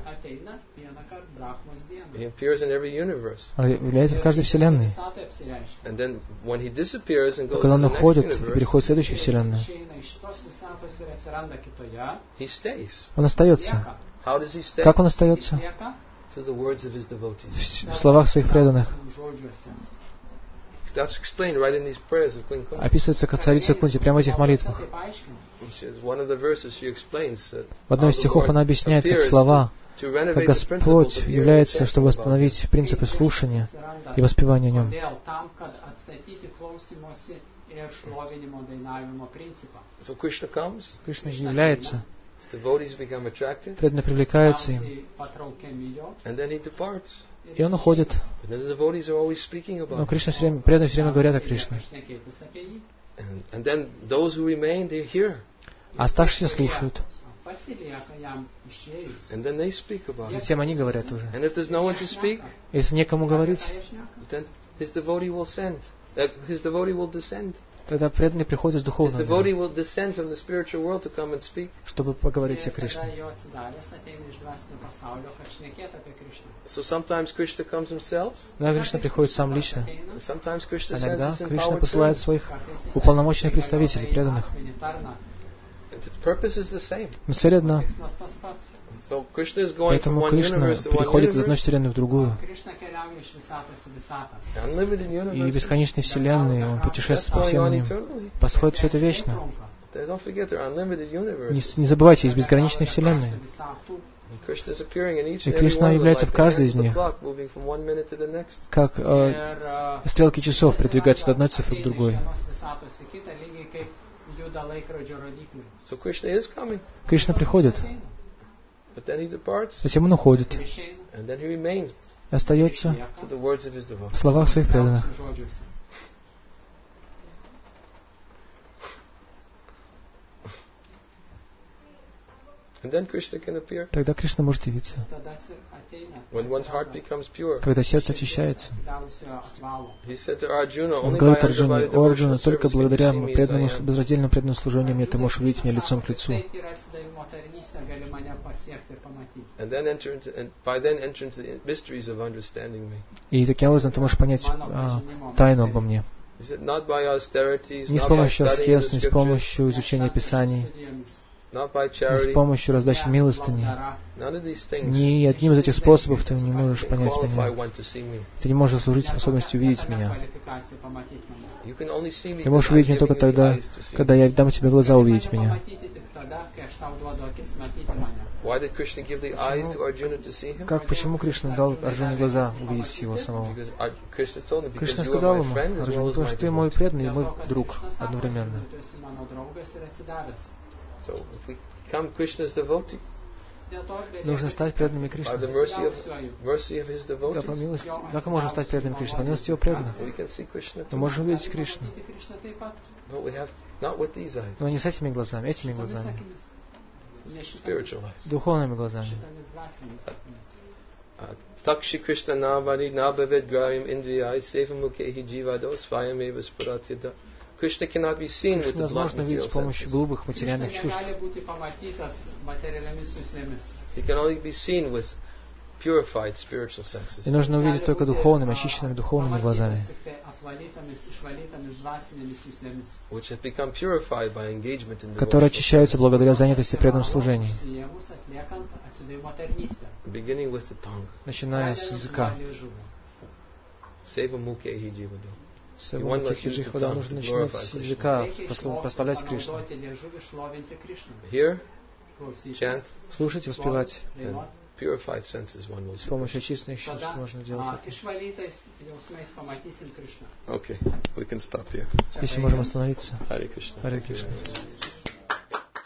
He appears in every universe. Он является в каждой вселенной. And then when he disappears and А goes когда to он the next уходит и universe, переходит в следующую вселенную, he stays. он остается. How does he stay? Как он остается? To the words of his devotees. В словах своих преданных. That's explained right in these prayers of Queen Kunti. Описывается как царица Кунти прямо в этих молитвах. One of the verses she explains that В одном из стихов она объясняет, как слова, to как renovate the Господь principles of является, hearing чтобы восстановить принципы слушания и воспевания о Нем. So Krishna comes, Кришна является, devotees become attracted, преданные привлекаются им, and then he departs. и он уходит. And then the devotees are always speaking Но about Кришна все время, преданные все время говорят о Кришне. it. And, and then those who remain, they hear. А оставшиеся слушают. And then they speak about it. Затем они говорят уже. And if there's no one to speak, Если некому говорить, then his devotee will send. Uh, his devotee will descend. тогда преданный приходит из His духовного devotee мира, will descend from the spiritual world to come and speak. чтобы поговорить о Кришне. So sometimes Krishna comes himself, Иногда Кришна приходит сам лично, and sometimes Krishna а sends иногда his Кришна empowered посылает servants. своих уполномоченных представителей, преданных. And the purpose is the same. Но цель одна. So Krishna is going from Поэтому one Кришна universe to one переходит из одной universe, вселенной в другую. unlimited И universe. бесконечной вселенной он That's путешествует по going всем on ним. eternally. Происходит все это вечно. Don't forget there are unlimited Не, universes. не забывайте, есть безграничные вселенные. And Krishna is appearing in each И and every Кришна one of them, является like в the каждой hands из of the них. clock, moving from one minute to the next. Как э, стрелки часов передвигаются от одной цифры к другой. So Krishna is coming, Кришна приходит, but then he departs, затем он уходит, and then he remains и остается to the words of his в devotees. словах своих преданных. And then Krishna can appear Тогда Кришна может явиться. when one's heart becomes pure. Когда сердце очищается. He said to Arjuna, Он only by говорит Арджуне: undivided о Арджуна, devotional только service can you благодаря see me as I преданному, am. безраздельному преданному служению мне ты можешь увидеть меня лицом к лицу. And then enter into, and by then enter into the mysteries of understanding me. И таким образом ты можешь понять а, тайну обо мне. He said, not by austerities, Не с not by помощью studying the аскез, не с scriptures, помощью изучения Писаний, not by не с charity, помощью раздачи милостыни. none of these things Ни одним из этих способов ты не можешь can понять qualify меня. one to see me. Ты не можешь служить способностью увидеть меня. You can only see me Ты можешь because увидеть I'm меня только giving you the тогда, eyes to see когда me. я дам тебе глаза увидеть меня. Why did Krishna give the eyes to Arjuna to see him? Как, почему Кришна дал Арджуне глаза увидеть его самого? Because Ar- Krishna told him, because Кришна you are сказал my ему: friend as well Арджуна, as потому my что ты мой devotee. преданный и мой друг одновременно. So if we become Krishna's devotee, Нужно стать преданными by Кришны. the mercy of, mercy of his Да, по devotees, милости. Как мы можем стать преданными Кришны? По милости его преданных. we can see Krishna Мы too. можем увидеть Кришну. But we have not with these eyes, Но не с этими глазами, этими глазами. spiritual eyes. Духовными глазами. Takshi Krishna Navani Nabhavid Grahim Indriyai Sevam Mukehi Jivado Svayameva Spuratyada Krishna cannot be seen with the blunt невозможно видеть material с помощью senses. грубых материальных чувств. He can only be seen with purified spiritual senses. И нужно увидеть только духовными, очищенными духовными глазами, Which have become purified by engagement in которые devotional очищаются благодаря занятости в преданном служении, beginning with the tongue. начиная с языка. Seva mukhe hi jivado. С Мукхи-Джихвада нужно начинать с языка, прославлять Кришну. Hear, chant, Слушать, воспевать. and purified senses one will С do. помощью очистных чувств можно делать это. Okay, we can stop here. Если можем остановиться. Hare Krishna. Харе Кришна.